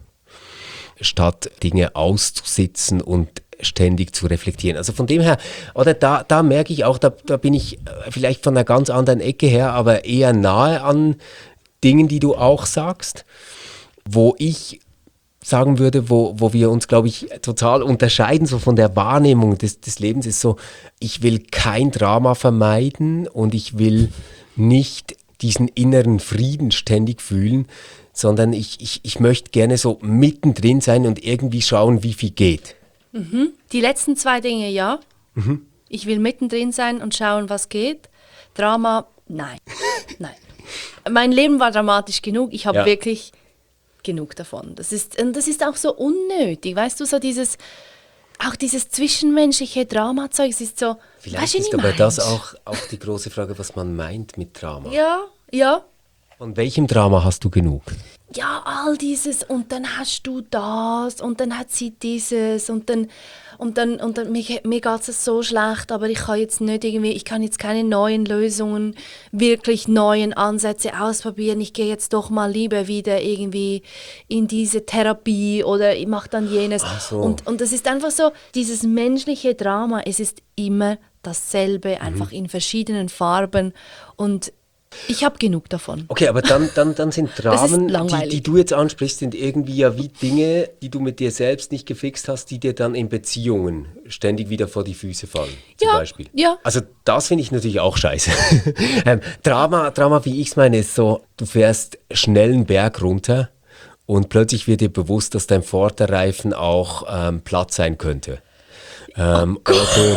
C: statt Dinge auszusitzen und ständig zu reflektieren. Also von dem her, oder da, da merke ich auch, da, da bin ich äh, vielleicht von einer ganz anderen Ecke her, aber eher nahe an Dingen, die du auch sagst, wo ich sagen würde, wo, wo wir uns, glaube ich, total unterscheiden, so von der Wahrnehmung des, des Lebens, ist so, ich will kein Drama vermeiden und ich will nicht diesen inneren Frieden ständig fühlen, sondern ich, ich, ich möchte gerne so mittendrin sein und irgendwie schauen, wie viel geht.
A: Die letzten zwei Dinge, ja. Ich will mittendrin sein und schauen, was geht. Drama, nein. Nein. Mein Leben war dramatisch genug. Ich habe
C: Ja.
A: wirklich genug davon. Das ist, und das ist auch so unnötig. Weißt du, so dieses, auch dieses zwischenmenschliche Dramazeug, es ist so,
C: Vielleicht
A: weißt du,
C: ist
A: wie
C: aber
A: ich
C: das
A: mein?
C: auch, auch die große Frage, was man meint mit Drama.
A: Ja, ja.
C: Von welchem Drama hast du genug?
A: Ja, all dieses und dann hast du das und dann hat sie dieses und dann und dann und dann mir, mir geht es so schlecht, aber ich kann jetzt nicht irgendwie, ich kann jetzt keine neuen Lösungen, wirklich neuen Ansätze ausprobieren. Ich gehe jetzt doch mal lieber wieder irgendwie in diese Therapie oder ich mache dann jenes.
C: Ach so.
A: Und und das ist einfach so dieses menschliche Drama. Es ist immer dasselbe, einfach in verschiedenen Farben und ich habe genug davon.
C: Okay, aber dann, dann, dann sind Dramen, die,
A: langweilig.
C: die du jetzt ansprichst, sind irgendwie ja wie Dinge, die du mit dir selbst nicht gefixt hast, die dir dann in Beziehungen ständig wieder vor die Füße fallen, zum
A: Ja,
C: Beispiel.
A: ja.
C: Also das finde ich natürlich auch scheiße. ähm, Drama, Drama, wie ich es meine, ist so, du fährst schnell einen Berg runter und plötzlich wird dir bewusst, dass dein Vorderreifen auch ähm, platt sein könnte. Ähm, oder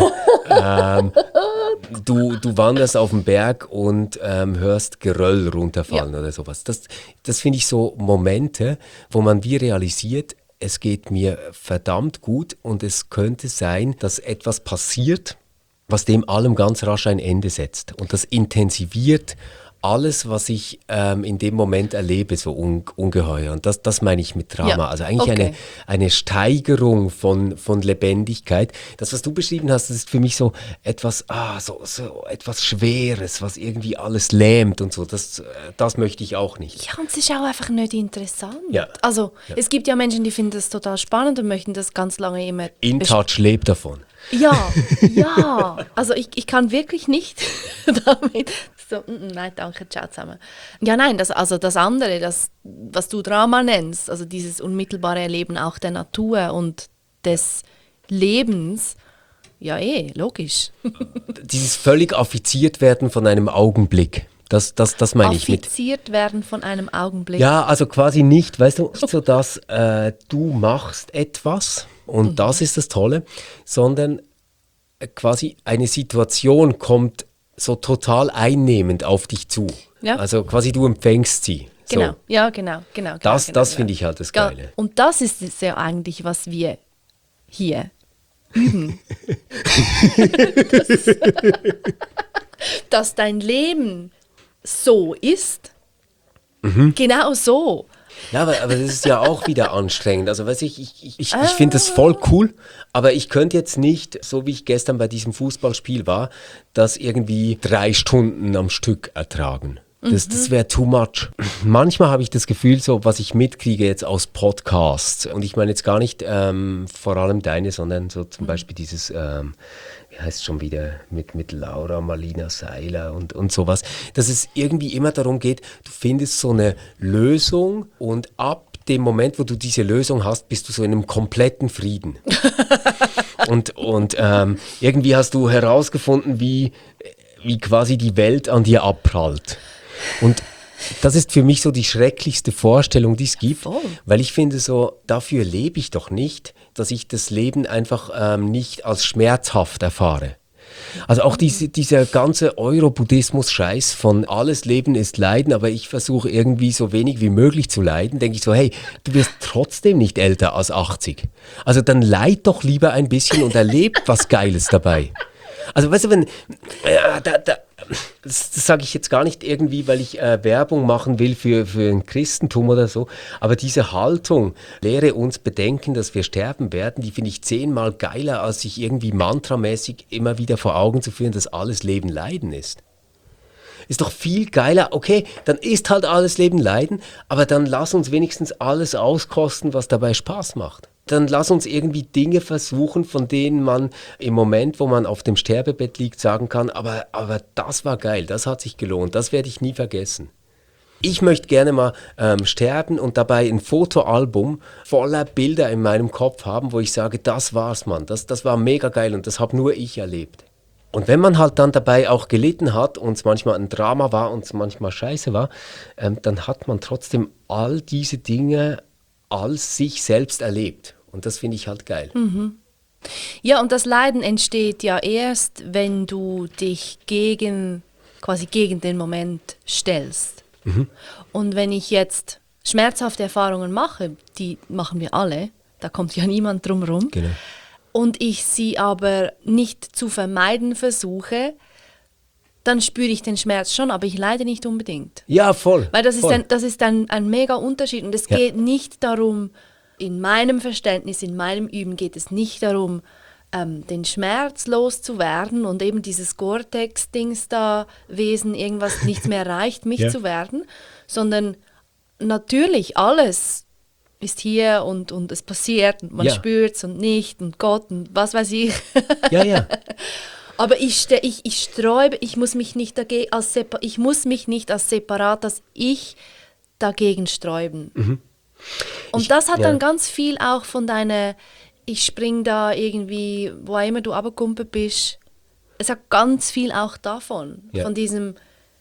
C: ähm, du, du wanderst auf dem Berg und ähm, hörst Geröll runterfallen ja. oder sowas. Das, das finde ich so Momente, wo man wie realisiert, es geht mir verdammt gut und es könnte sein, dass etwas passiert, was dem allem ganz rasch ein Ende setzt. Und das intensiviert alles, was ich ähm, in dem Moment erlebe, so un- ungeheuer. Und das, das meine ich mit Drama. Ja, also eigentlich okay. eine, eine Steigerung von, von Lebendigkeit. Das, was du beschrieben hast, das ist für mich so etwas, ah, so, so etwas Schweres, was irgendwie alles lähmt und so. Das, das möchte ich auch nicht.
A: Ja, und es ist auch einfach nicht interessant.
C: Ja.
A: Also
C: ja.
A: es gibt ja Menschen, die finden das total spannend und möchten das ganz lange immer...
C: InTouch lebt davon.
A: Ja, ja. Also ich, ich kann wirklich nicht damit... So, nein, danke, ciao zusammen. Ja, nein, das, also das andere, das, was du Drama nennst, also dieses unmittelbare Erleben auch der Natur und des Lebens, ja eh, logisch.
C: Dieses völlig affiziert werden von einem Augenblick. Das, das, das meine ich mit.
A: Affiziert werden von einem Augenblick.
C: Ja, also quasi nicht, weißt du, nicht so, dass äh, du machst etwas und mhm. das ist das Tolle, sondern äh, quasi eine Situation kommt so total einnehmend auf dich zu. Ja. Also quasi du empfängst sie.
A: Genau,
C: so.
A: ja, genau. genau, genau
C: das
A: genau,
C: das
A: genau.
C: finde ich halt das Geile.
A: Ja, und das ist es ja eigentlich, was wir hier üben. das, dass dein Leben so ist, mhm. genau so.
C: Ja, aber, aber das ist ja auch wieder anstrengend. Also weiß ich, ich, ich, ich, ich finde das voll cool, aber ich könnte jetzt nicht, so wie ich gestern bei diesem Fußballspiel war, das irgendwie drei Stunden am Stück ertragen. Das, mhm. das wäre too much. Manchmal habe ich das Gefühl, so was ich mitkriege jetzt aus Podcasts, und ich meine jetzt gar nicht ähm, vor allem deine, sondern so zum Beispiel dieses... Ähm, wie heißt es schon wieder, mit, mit Laura Marlina Seiler und, und sowas, dass es irgendwie immer darum geht, du findest so eine Lösung und ab dem Moment, wo du diese Lösung hast, bist du so in einem kompletten Frieden. und und ähm, irgendwie hast du herausgefunden, wie, wie quasi die Welt an dir abprallt. Und das ist für mich so die schrecklichste Vorstellung, die es gibt, Voll. Weil ich finde so, dafür lebe ich doch nicht, dass ich das Leben einfach ähm, nicht als schmerzhaft erfahre. Also auch diese, dieser ganze Euro-Buddhismus-Scheiß von alles Leben ist Leiden, aber ich versuche irgendwie so wenig wie möglich zu leiden, denke ich so, hey, du wirst trotzdem nicht älter als achtzig. Also dann leid doch lieber ein bisschen und erleb was Geiles dabei. Also weißt du, wenn, äh, da, da, das, das sage ich jetzt gar nicht irgendwie, weil ich äh, Werbung machen will für, für ein Christentum oder so, aber diese Haltung, lehre uns bedenken, dass wir sterben werden, die finde ich zehnmal geiler, als sich irgendwie mantramäßig immer wieder vor Augen zu führen, dass alles Leben Leiden ist. Ist doch viel geiler, okay, dann ist halt alles Leben Leiden, aber dann lass uns wenigstens alles auskosten, was dabei Spaß macht. Dann lass uns irgendwie Dinge versuchen, von denen man im Moment, wo man auf dem Sterbebett liegt, sagen kann, aber, aber das war geil, das hat sich gelohnt, das werde ich nie vergessen. Ich möchte gerne mal ähm, sterben und dabei ein Fotoalbum voller Bilder in meinem Kopf haben, wo ich sage, das war's, Mann, das, das war mega geil und das habe nur ich erlebt. Und wenn man halt dann dabei auch gelitten hat und es manchmal ein Drama war und es manchmal scheiße war, ähm, dann hat man trotzdem all diese Dinge als sich selbst erlebt. Und das finde ich halt geil.
A: Mhm. Ja, und das Leiden entsteht ja erst, wenn du dich gegen, quasi gegen den Moment stellst. Mhm. Und wenn ich jetzt schmerzhafte Erfahrungen mache, die machen wir alle, da kommt ja niemand drum rum,
C: genau.
A: Und ich sie aber nicht zu vermeiden versuche, dann spüre ich den Schmerz schon, aber ich leide nicht unbedingt.
C: Ja, voll.
A: Weil das
C: voll.
A: ist, ein, das ist ein, ein mega Unterschied. Und es ja. geht nicht darum, in meinem Verständnis, in meinem Üben geht es nicht darum, ähm, den Schmerz loszuwerden und eben dieses Gore-Tex-Dings da, Wesen, irgendwas, nichts mehr reicht, mich ja. zu werden, sondern natürlich alles ist hier und, und es passiert und man ja. spürt es und nicht und Gott und was weiß ich.
C: Ja, ja.
A: Aber ich, ich, ich sträube, ich muss mich nicht dagegen als separ- ich muss mich nicht als separat, als ich dagegen sträuben.
C: Mhm.
A: Und
C: ich,
A: das hat
C: ja.
A: dann ganz viel auch von deiner, ich spring da irgendwie, wo immer du runtergekumpelt bist. Es hat ganz viel auch davon, ja. von diesem,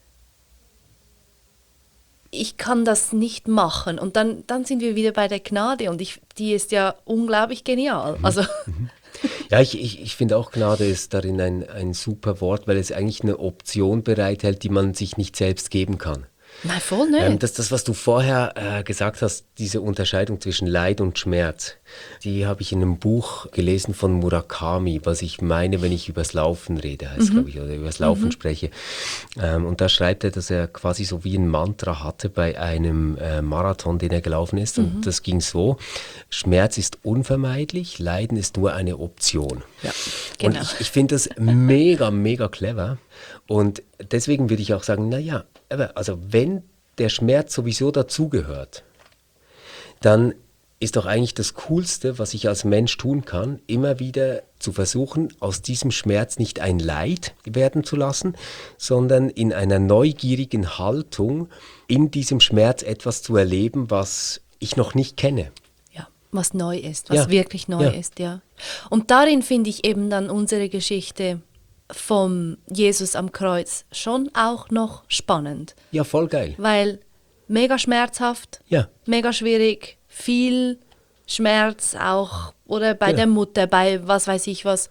A: ich kann das nicht machen. Und dann, dann sind wir wieder bei der Gnade und ich, die ist ja unglaublich genial.
C: Mhm.
A: Also
C: mhm. Ja, ich, ich, ich finde auch, Gnade ist darin ein, ein super Wort, weil es eigentlich eine Option bereithält, die man sich nicht selbst geben kann.
A: Nein, voll nicht.
C: Ähm, das, das, was du vorher äh, gesagt hast, diese Unterscheidung zwischen Leid und Schmerz, die habe ich in einem Buch gelesen von Murakami, was ich meine, wenn ich übers Laufen rede, heißt mhm. glaube ich, oder übers Laufen mhm. spreche. Ähm, und da schreibt er, dass er quasi so wie ein Mantra hatte bei einem äh, Marathon, den er gelaufen ist. Mhm. Und das ging so: Schmerz ist unvermeidlich, Leiden ist nur eine Option.
A: Ja, genau.
C: Und ich, ich finde das mega, mega clever. Und deswegen würde ich auch sagen, naja, also wenn der Schmerz sowieso dazugehört, dann ist doch eigentlich das Coolste, was ich als Mensch tun kann, immer wieder zu versuchen, aus diesem Schmerz nicht ein Leid werden zu lassen, sondern in einer neugierigen Haltung in diesem Schmerz etwas zu erleben, was ich noch nicht kenne.
A: Ja, was neu ist, was
C: ja.
A: wirklich neu
C: ja.
A: ist, ja. Und darin finde ich eben dann unsere Geschichte vom Jesus am Kreuz schon auch noch spannend.
C: Ja, voll geil.
A: Weil mega schmerzhaft,
C: ja.
A: mega schwierig, viel Schmerz auch, oder bei ja. der Mutter, bei was weiß ich was.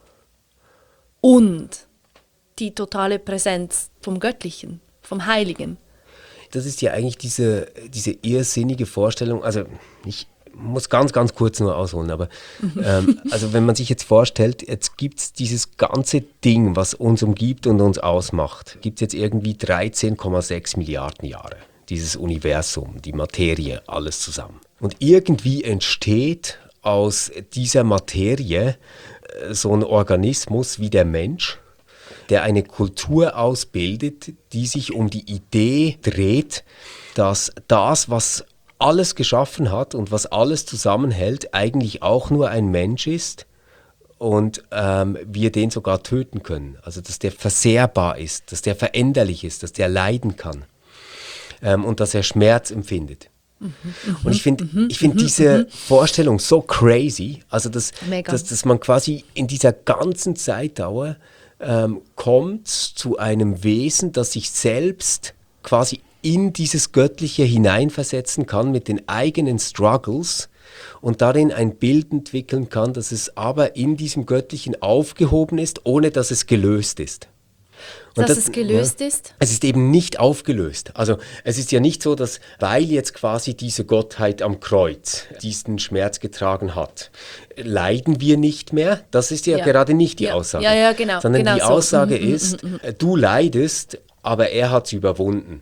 A: Und die totale Präsenz vom Göttlichen, vom Heiligen.
C: Das ist ja eigentlich diese, diese irrsinnige Vorstellung, also ich muss ganz, ganz kurz nur ausholen, aber ähm, also wenn man sich jetzt vorstellt, jetzt gibt es dieses ganze Ding, was uns umgibt und uns ausmacht, gibt es jetzt irgendwie dreizehn Komma sechs Milliarden Jahre, dieses Universum, die Materie, alles zusammen. Und irgendwie entsteht aus dieser Materie äh, so ein Organismus wie der Mensch, der eine Kultur ausbildet, die sich um die Idee dreht, dass das, was alles geschaffen hat und was alles zusammenhält, eigentlich auch nur ein Mensch ist und ähm, wir den sogar töten können. Also dass der versehrbar ist, dass der veränderlich ist, dass der leiden kann ähm, und dass er Schmerz empfindet. Mhm, und ich finde mhm, ich find mhm, diese mhm. Vorstellung so crazy, also dass, dass, dass man quasi in dieser ganzen Zeitdauer ähm, kommt zu einem Wesen, das sich selbst quasi in dieses Göttliche hineinversetzen kann mit den eigenen Struggles und darin ein Bild entwickeln kann, dass es aber in diesem Göttlichen aufgehoben ist, ohne dass es gelöst ist. Und
A: dass das, es gelöst
C: ja,
A: ist?
C: Es ist eben nicht aufgelöst. Also es ist ja nicht so, dass, weil jetzt quasi diese Gottheit am Kreuz diesen Schmerz getragen hat, leiden wir nicht mehr. Das ist ja, ja. gerade nicht die
A: ja.
C: Aussage.
A: Ja, ja, genau.
C: Sondern
A: genau
C: die
A: so.
C: Aussage
A: mhm,
C: ist,
A: mhm, mhm.
C: du leidest, aber er hat es überwunden.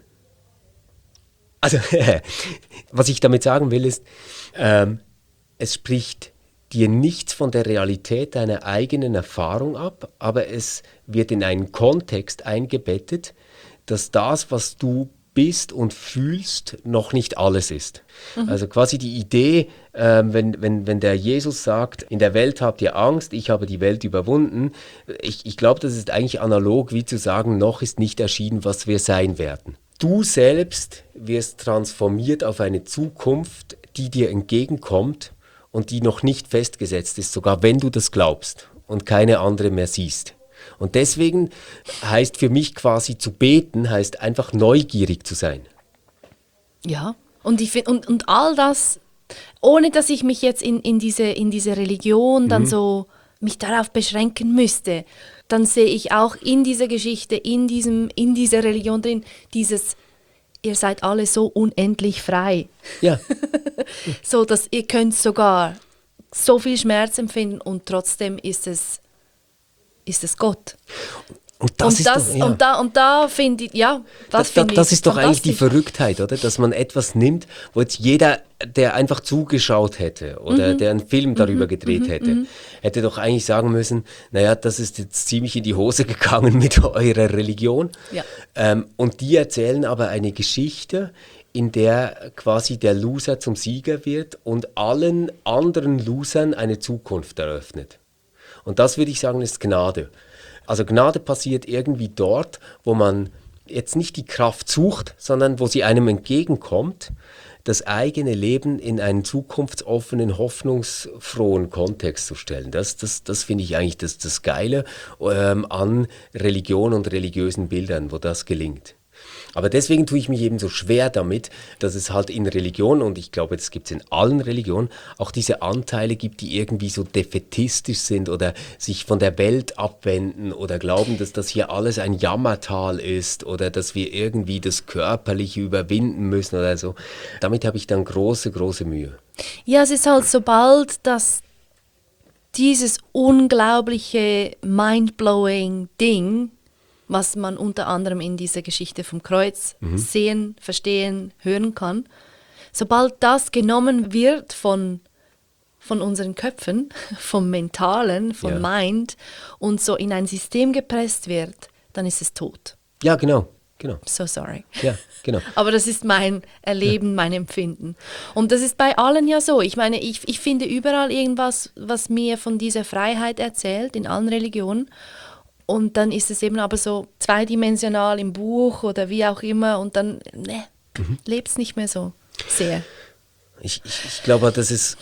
C: Also, was ich damit sagen will, ist, ähm, es spricht dir nichts von der Realität deiner eigenen Erfahrung ab, aber es wird in einen Kontext eingebettet, dass das, was du bist und fühlst, noch nicht alles ist. Mhm. Also quasi die Idee, äh, wenn, wenn, wenn der Jesus sagt, in der Welt habt ihr Angst, ich habe die Welt überwunden, ich, ich glaube, das ist eigentlich analog, wie zu sagen, noch ist nicht erschienen, was wir sein werden. Du selbst wirst transformiert auf eine Zukunft, die dir entgegenkommt und die noch nicht festgesetzt ist, sogar wenn du das glaubst und keine andere mehr siehst. Und deswegen heißt für mich quasi zu beten, heißt einfach neugierig zu sein.
A: Ja, und, ich find, und, und all das, ohne dass ich mich jetzt in, in, diese, in diese Religion dann mhm. so mich darauf beschränken müsste, dann sehe ich auch in dieser Geschichte, in, diesem, in dieser Religion drin, dieses, ihr seid alle so unendlich frei.
C: Ja.
A: So, dass ihr könnt sogar so viel Schmerz empfinden und trotzdem ist es, ist es Gott.
C: Und das,
A: und
C: ist
A: das,
C: doch, ja.
A: und da, und da finde ich, ja, das
C: da,
A: finde
C: da, das
A: ich
C: ist doch eigentlich die Verrücktheit, oder? Dass man etwas nimmt, wo jetzt jeder, der einfach zugeschaut hätte oder mhm. der einen Film darüber mhm. gedreht mhm. hätte, mhm. hätte doch eigentlich sagen müssen, naja, das ist jetzt ziemlich in die Hose gegangen mit eurer Religion.
A: Ja.
C: Ähm, und die erzählen aber eine Geschichte, in der quasi der Loser zum Sieger wird und allen anderen Losern eine Zukunft eröffnet. Und das würde ich sagen, ist Gnade. Also Gnade passiert irgendwie dort, wo man jetzt nicht die Kraft sucht, sondern wo sie einem entgegenkommt, das eigene Leben in einen zukunftsoffenen, hoffnungsfrohen Kontext zu stellen. Das, das, das finde ich eigentlich das, das Geile ähm, an Religion und religiösen Bildern, wo das gelingt. Aber deswegen tue ich mich eben so schwer damit, dass es halt in Religion, und ich glaube, das gibt es in allen Religionen, auch diese Anteile gibt, die irgendwie so defätistisch sind oder sich von der Welt abwenden oder glauben, dass das hier alles ein Jammertal ist oder dass wir irgendwie das Körperliche überwinden müssen oder so. Damit habe ich dann große, große Mühe.
A: Ja, es ist halt sobald das dieses unglaubliche, mindblowing Ding, was man unter anderem in dieser Geschichte vom Kreuz mhm. sehen, verstehen, hören kann, sobald das genommen wird von, von unseren Köpfen, vom Mentalen, vom ja. Mind und so in ein System gepresst wird, dann ist es tot.
C: Ja, genau. Genau.
A: So sorry.
C: Ja, genau.
A: Aber das ist mein Erleben, ja. mein Empfinden. Und das ist bei allen ja so. Ich meine, ich, ich finde überall irgendwas, was mir von dieser Freiheit erzählt, in allen Religionen. Und dann ist es eben aber so zweidimensional im Buch oder wie auch immer. Und dann, ne, mhm. lebt es nicht mehr so sehr.
C: Ich, ich, ich glaube, dass es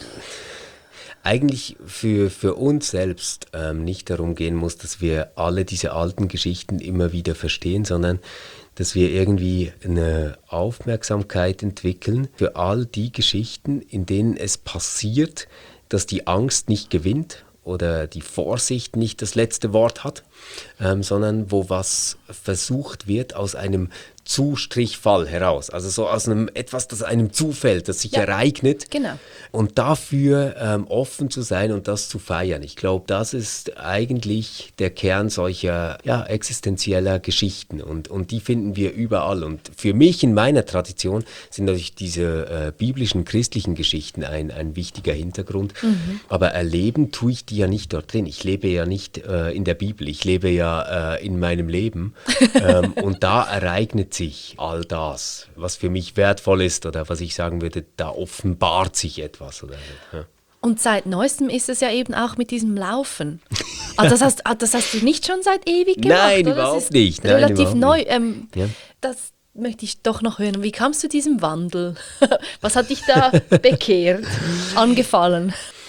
C: eigentlich für, für uns selbst ähm, nicht darum gehen muss, dass wir alle diese alten Geschichten immer wieder verstehen, sondern dass wir irgendwie eine Aufmerksamkeit entwickeln für all die Geschichten, in denen es passiert, dass die Angst nicht gewinnt oder die Vorsicht nicht das letzte Wort hat, ähm, sondern wo was versucht wird aus einem Zustrichfall heraus, also so aus einem etwas, das einem zufällt, das sich ja, ereignet.
A: Genau.
C: Und dafür ähm, offen zu sein und das zu feiern. Ich glaube, das ist eigentlich der Kern solcher ja, existenzieller Geschichten und, und die finden wir überall. Und für mich in meiner Tradition sind natürlich diese äh, biblischen, christlichen Geschichten ein, ein wichtiger Hintergrund. Mhm. Aber erleben tue ich die ja nicht dort drin. Ich lebe ja nicht äh, in der Bibel, ich lebe ja äh, in meinem Leben ähm, und da ereignet sich all das, was für mich wertvoll ist oder was ich sagen würde, da offenbart sich etwas. Oder so. Ja.
A: Und seit Neuestem ist es ja eben auch mit diesem Laufen. Also das, hast, das hast du nicht schon seit ewig gemacht,
C: Nein,
A: oder?
C: überhaupt
A: das ist
C: nicht. Nein,
A: relativ
C: überhaupt
A: neu.
C: Nicht.
A: Ähm, ja. Das möchte ich doch noch hören. Wie kamst du zu diesem Wandel? Was hat dich da bekehrt, angefallen?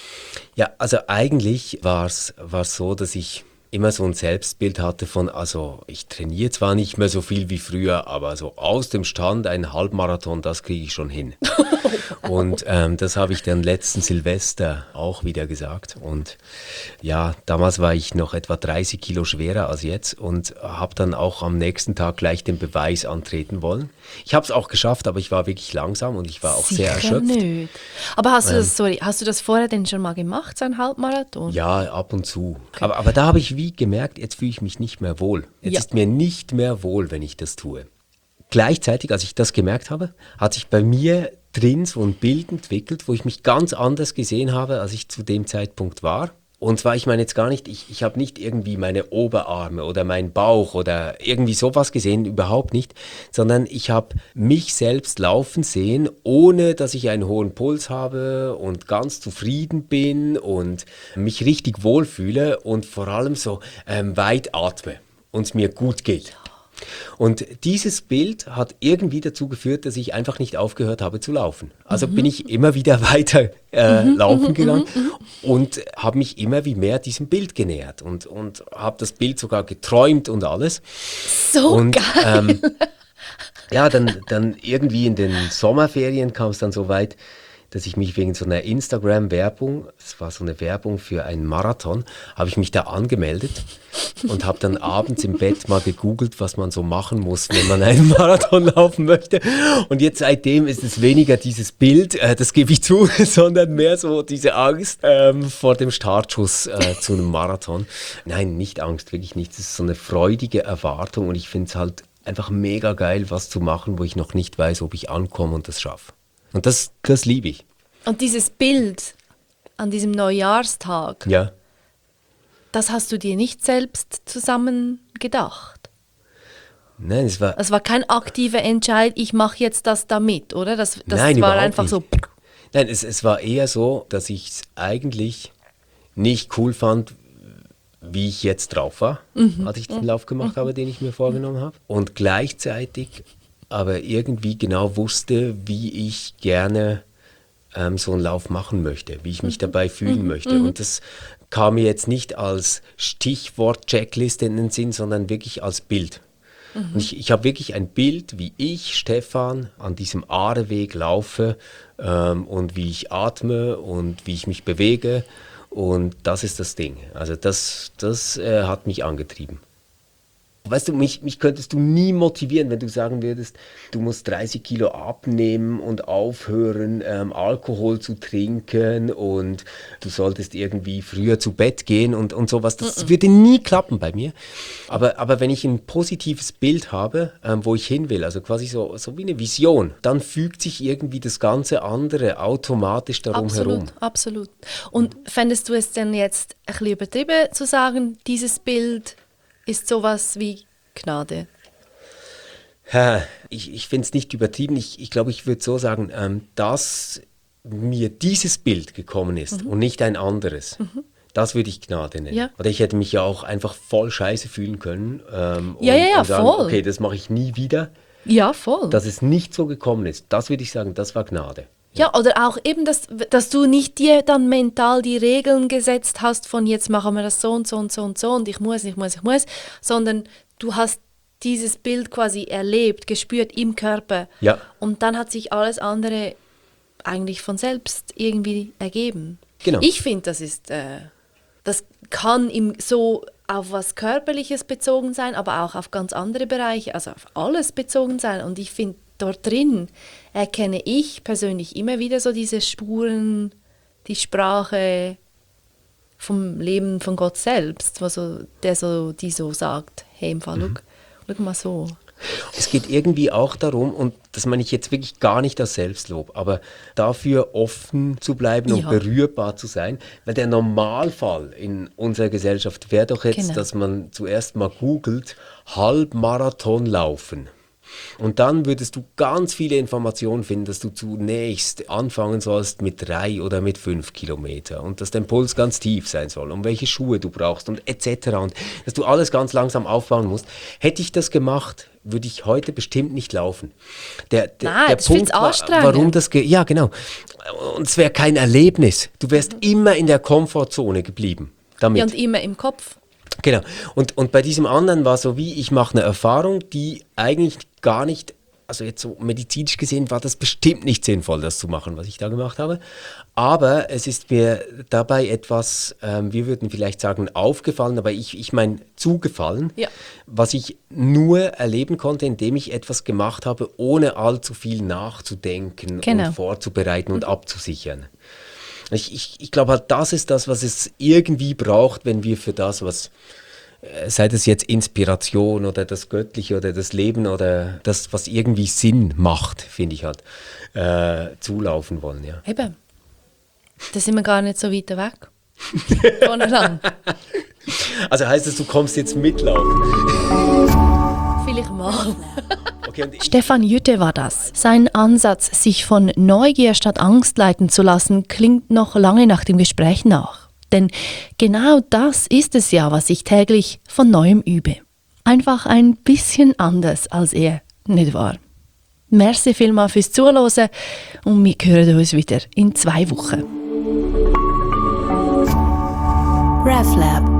C: Ja, also eigentlich war es so, dass ich immer so ein Selbstbild hatte von, also ich trainiere zwar nicht mehr so viel wie früher, aber so aus dem Stand einen Halbmarathon, das kriege ich schon hin. Und ähm, das habe ich dann letzten Silvester auch wieder gesagt. Und ja, damals war ich noch etwa dreißig Kilo schwerer als jetzt und habe dann auch am nächsten Tag gleich den Beweis antreten wollen. Ich habe es auch geschafft, aber ich war wirklich langsam und ich war auch
A: Sicher
C: sehr erschöpft.
A: Nicht. Aber hast du,
C: ähm,
A: das, sorry, hast du das vorher denn schon mal gemacht, so ein Halbmarathon?
C: Ja, ab und zu. Okay. Aber, aber da habe ich wie gemerkt, jetzt fühle ich mich nicht mehr wohl. Jetzt ja. ist mir nicht mehr wohl, wenn ich das tue. Gleichzeitig, als ich das gemerkt habe, hat sich bei mir drin so ein Bild entwickelt, wo ich mich ganz anders gesehen habe, als ich zu dem Zeitpunkt war. Und zwar, ich meine jetzt gar nicht, ich, ich habe nicht irgendwie meine Oberarme oder meinen Bauch oder irgendwie sowas gesehen, überhaupt nicht, sondern ich habe mich selbst laufen sehen, ohne dass ich einen hohen Puls habe und ganz zufrieden bin und mich richtig wohlfühle und vor allem so ähm, weit atme und es mir gut geht. Und dieses Bild hat irgendwie dazu geführt, dass ich einfach nicht aufgehört habe zu laufen. Also mhm. bin ich immer wieder weiter äh, mhm, laufen gegangen mhm, und habe mich immer wie mehr diesem Bild genähert und, und habe das Bild sogar geträumt und alles.
A: So
C: und,
A: geil!
C: Ähm, ja, dann, dann irgendwie in den Sommerferien kam es dann so weit, dass ich mich wegen so einer Instagram-Werbung, es war so eine Werbung für einen Marathon, habe ich mich da angemeldet und habe dann abends im Bett mal gegoogelt, was man so machen muss, wenn man einen Marathon laufen möchte. Und jetzt seitdem ist es weniger dieses Bild, äh, das gebe ich zu, sondern mehr so diese Angst ähm, vor dem Startschuss äh, zu einem Marathon. Nein, nicht Angst, wirklich nicht. Es ist so eine freudige Erwartung und ich finde es halt einfach mega geil, was zu machen, wo ich noch nicht weiß, ob ich ankomme und das schaffe. Und das, das liebe ich.
A: Und dieses Bild an diesem Neujahrstag,
C: ja.
A: das hast du dir nicht selbst zusammen gedacht?
C: Nein, es war...
A: Es war kein aktiver Entscheid, ich mache jetzt das damit, oder? Das, das
C: Nein,
A: war einfach
C: nicht.
A: so...
C: Nein, es, es war eher so, dass ich es eigentlich nicht cool fand, wie ich jetzt drauf war, mhm. als ich den Lauf gemacht mhm. habe, den ich mir vorgenommen habe. Und gleichzeitig... aber irgendwie genau wusste, wie ich gerne ähm, so einen Lauf machen möchte, wie ich mich dabei fühlen mhm. möchte. Und das kam mir jetzt nicht als Stichwort-Checkliste in den Sinn, sondern wirklich als Bild. Mhm. Und ich, ich habe wirklich ein Bild, wie ich, Stefan, an diesem Aareweg laufe ähm, und wie ich atme und wie ich mich bewege. Und das ist das Ding. Also das, das äh, hat mich angetrieben. Weißt du, mich, mich könntest du nie motivieren, wenn du sagen würdest, du musst dreißig Kilo abnehmen und aufhören, ähm, Alkohol zu trinken und du solltest irgendwie früher zu Bett gehen und, und sowas. Das Mm-mm. würde nie klappen bei mir. Aber, aber wenn ich ein positives Bild habe, ähm, wo ich hin will, also quasi so, so wie eine Vision, dann fügt sich irgendwie das ganze andere automatisch darum
A: absolut,
C: herum.
A: Absolut. Und fändest du es denn jetzt ein bisschen übertrieben zu sagen, dieses Bild ist sowas wie Gnade?
C: Ich, ich finde es nicht übertrieben. Ich, ich glaube, ich würde so sagen, ähm, dass mir dieses Bild gekommen ist mhm. und nicht ein anderes. Mhm. Das würde ich Gnade nennen. Ja. Oder ich hätte mich ja auch einfach voll scheiße fühlen können. Ähm,
A: ja,
C: und,
A: ja, ja,
C: und sagen,
A: voll.
C: Okay, das mache ich nie wieder.
A: Ja, voll.
C: Dass es nicht so gekommen ist, das würde ich sagen, das war Gnade.
A: Ja, oder auch eben, dass, dass du nicht dir dann mental die Regeln gesetzt hast von jetzt machen wir das so und so und so und so und ich muss, ich muss, ich muss, sondern du hast dieses Bild quasi erlebt, gespürt im Körper.
C: Ja.
A: Und dann hat sich alles andere eigentlich von selbst irgendwie ergeben.
C: Genau.
A: Ich finde, das ist, äh, das kann im, so auf was Körperliches bezogen sein, aber auch auf ganz andere Bereiche, also auf alles bezogen sein. Und ich finde, dort drin erkenne ich persönlich immer wieder so diese Spuren, die Sprache vom Leben von Gott selbst, also der so, die so sagt, hey, im Fall, mhm. schau, schau mal so.
C: Es geht irgendwie auch darum, und das meine ich jetzt wirklich gar nicht als Selbstlob, aber dafür offen zu bleiben und ja. berührbar zu sein, weil der Normalfall in unserer Gesellschaft wäre doch jetzt, genau. dass man zuerst mal googelt, Halbmarathon laufen. Und dann würdest du ganz viele Informationen finden, dass du zunächst anfangen sollst mit drei oder mit fünf Kilometer und dass dein Puls ganz tief sein soll und welche Schuhe du brauchst und et cetera. Und dass du alles ganz langsam aufbauen musst. Hätte ich das gemacht, würde ich heute bestimmt nicht laufen. Der, der,
A: Nein,
C: der
A: das
C: Punkt war, warum das ge- ja genau. Und es wäre kein Erlebnis. Du wärst mhm. immer in der Komfortzone geblieben. Damit.
A: Ja, und immer im Kopf.
C: Genau. Und, und bei diesem anderen war so wie, ich mache eine Erfahrung, die eigentlich gar nicht, also jetzt so medizinisch gesehen war das bestimmt nicht sinnvoll, das zu machen, was ich da gemacht habe. Aber es ist mir dabei etwas, ähm, wir würden vielleicht sagen, aufgefallen, aber ich, ich meine zugefallen,
A: ja.
C: was ich nur erleben konnte, indem ich etwas gemacht habe, ohne allzu viel nachzudenken
A: genau.
C: und vorzubereiten und mhm. abzusichern. Ich, ich, ich glaube halt, das ist das, was es irgendwie braucht, wenn wir für das, was, äh, sei das jetzt Inspiration oder das Göttliche oder das Leben oder das, was irgendwie Sinn macht, finde ich halt, äh, zulaufen wollen. Ja.
A: Eben, da sind wir gar nicht so weit weg. Voneinander.
C: Also heißt das, du kommst jetzt mitlaufen?
A: Vielleicht mal.
B: Stefan Jütte war das. Sein Ansatz, sich von Neugier statt Angst leiten zu lassen, klingt noch lange nach dem Gespräch nach. Denn genau das ist es ja, was ich täglich von Neuem übe. Einfach ein bisschen anders als er, nicht wahr? Merci vielmals fürs Zuhören und wir hören uns wieder in zwei Wochen.
D: RefLab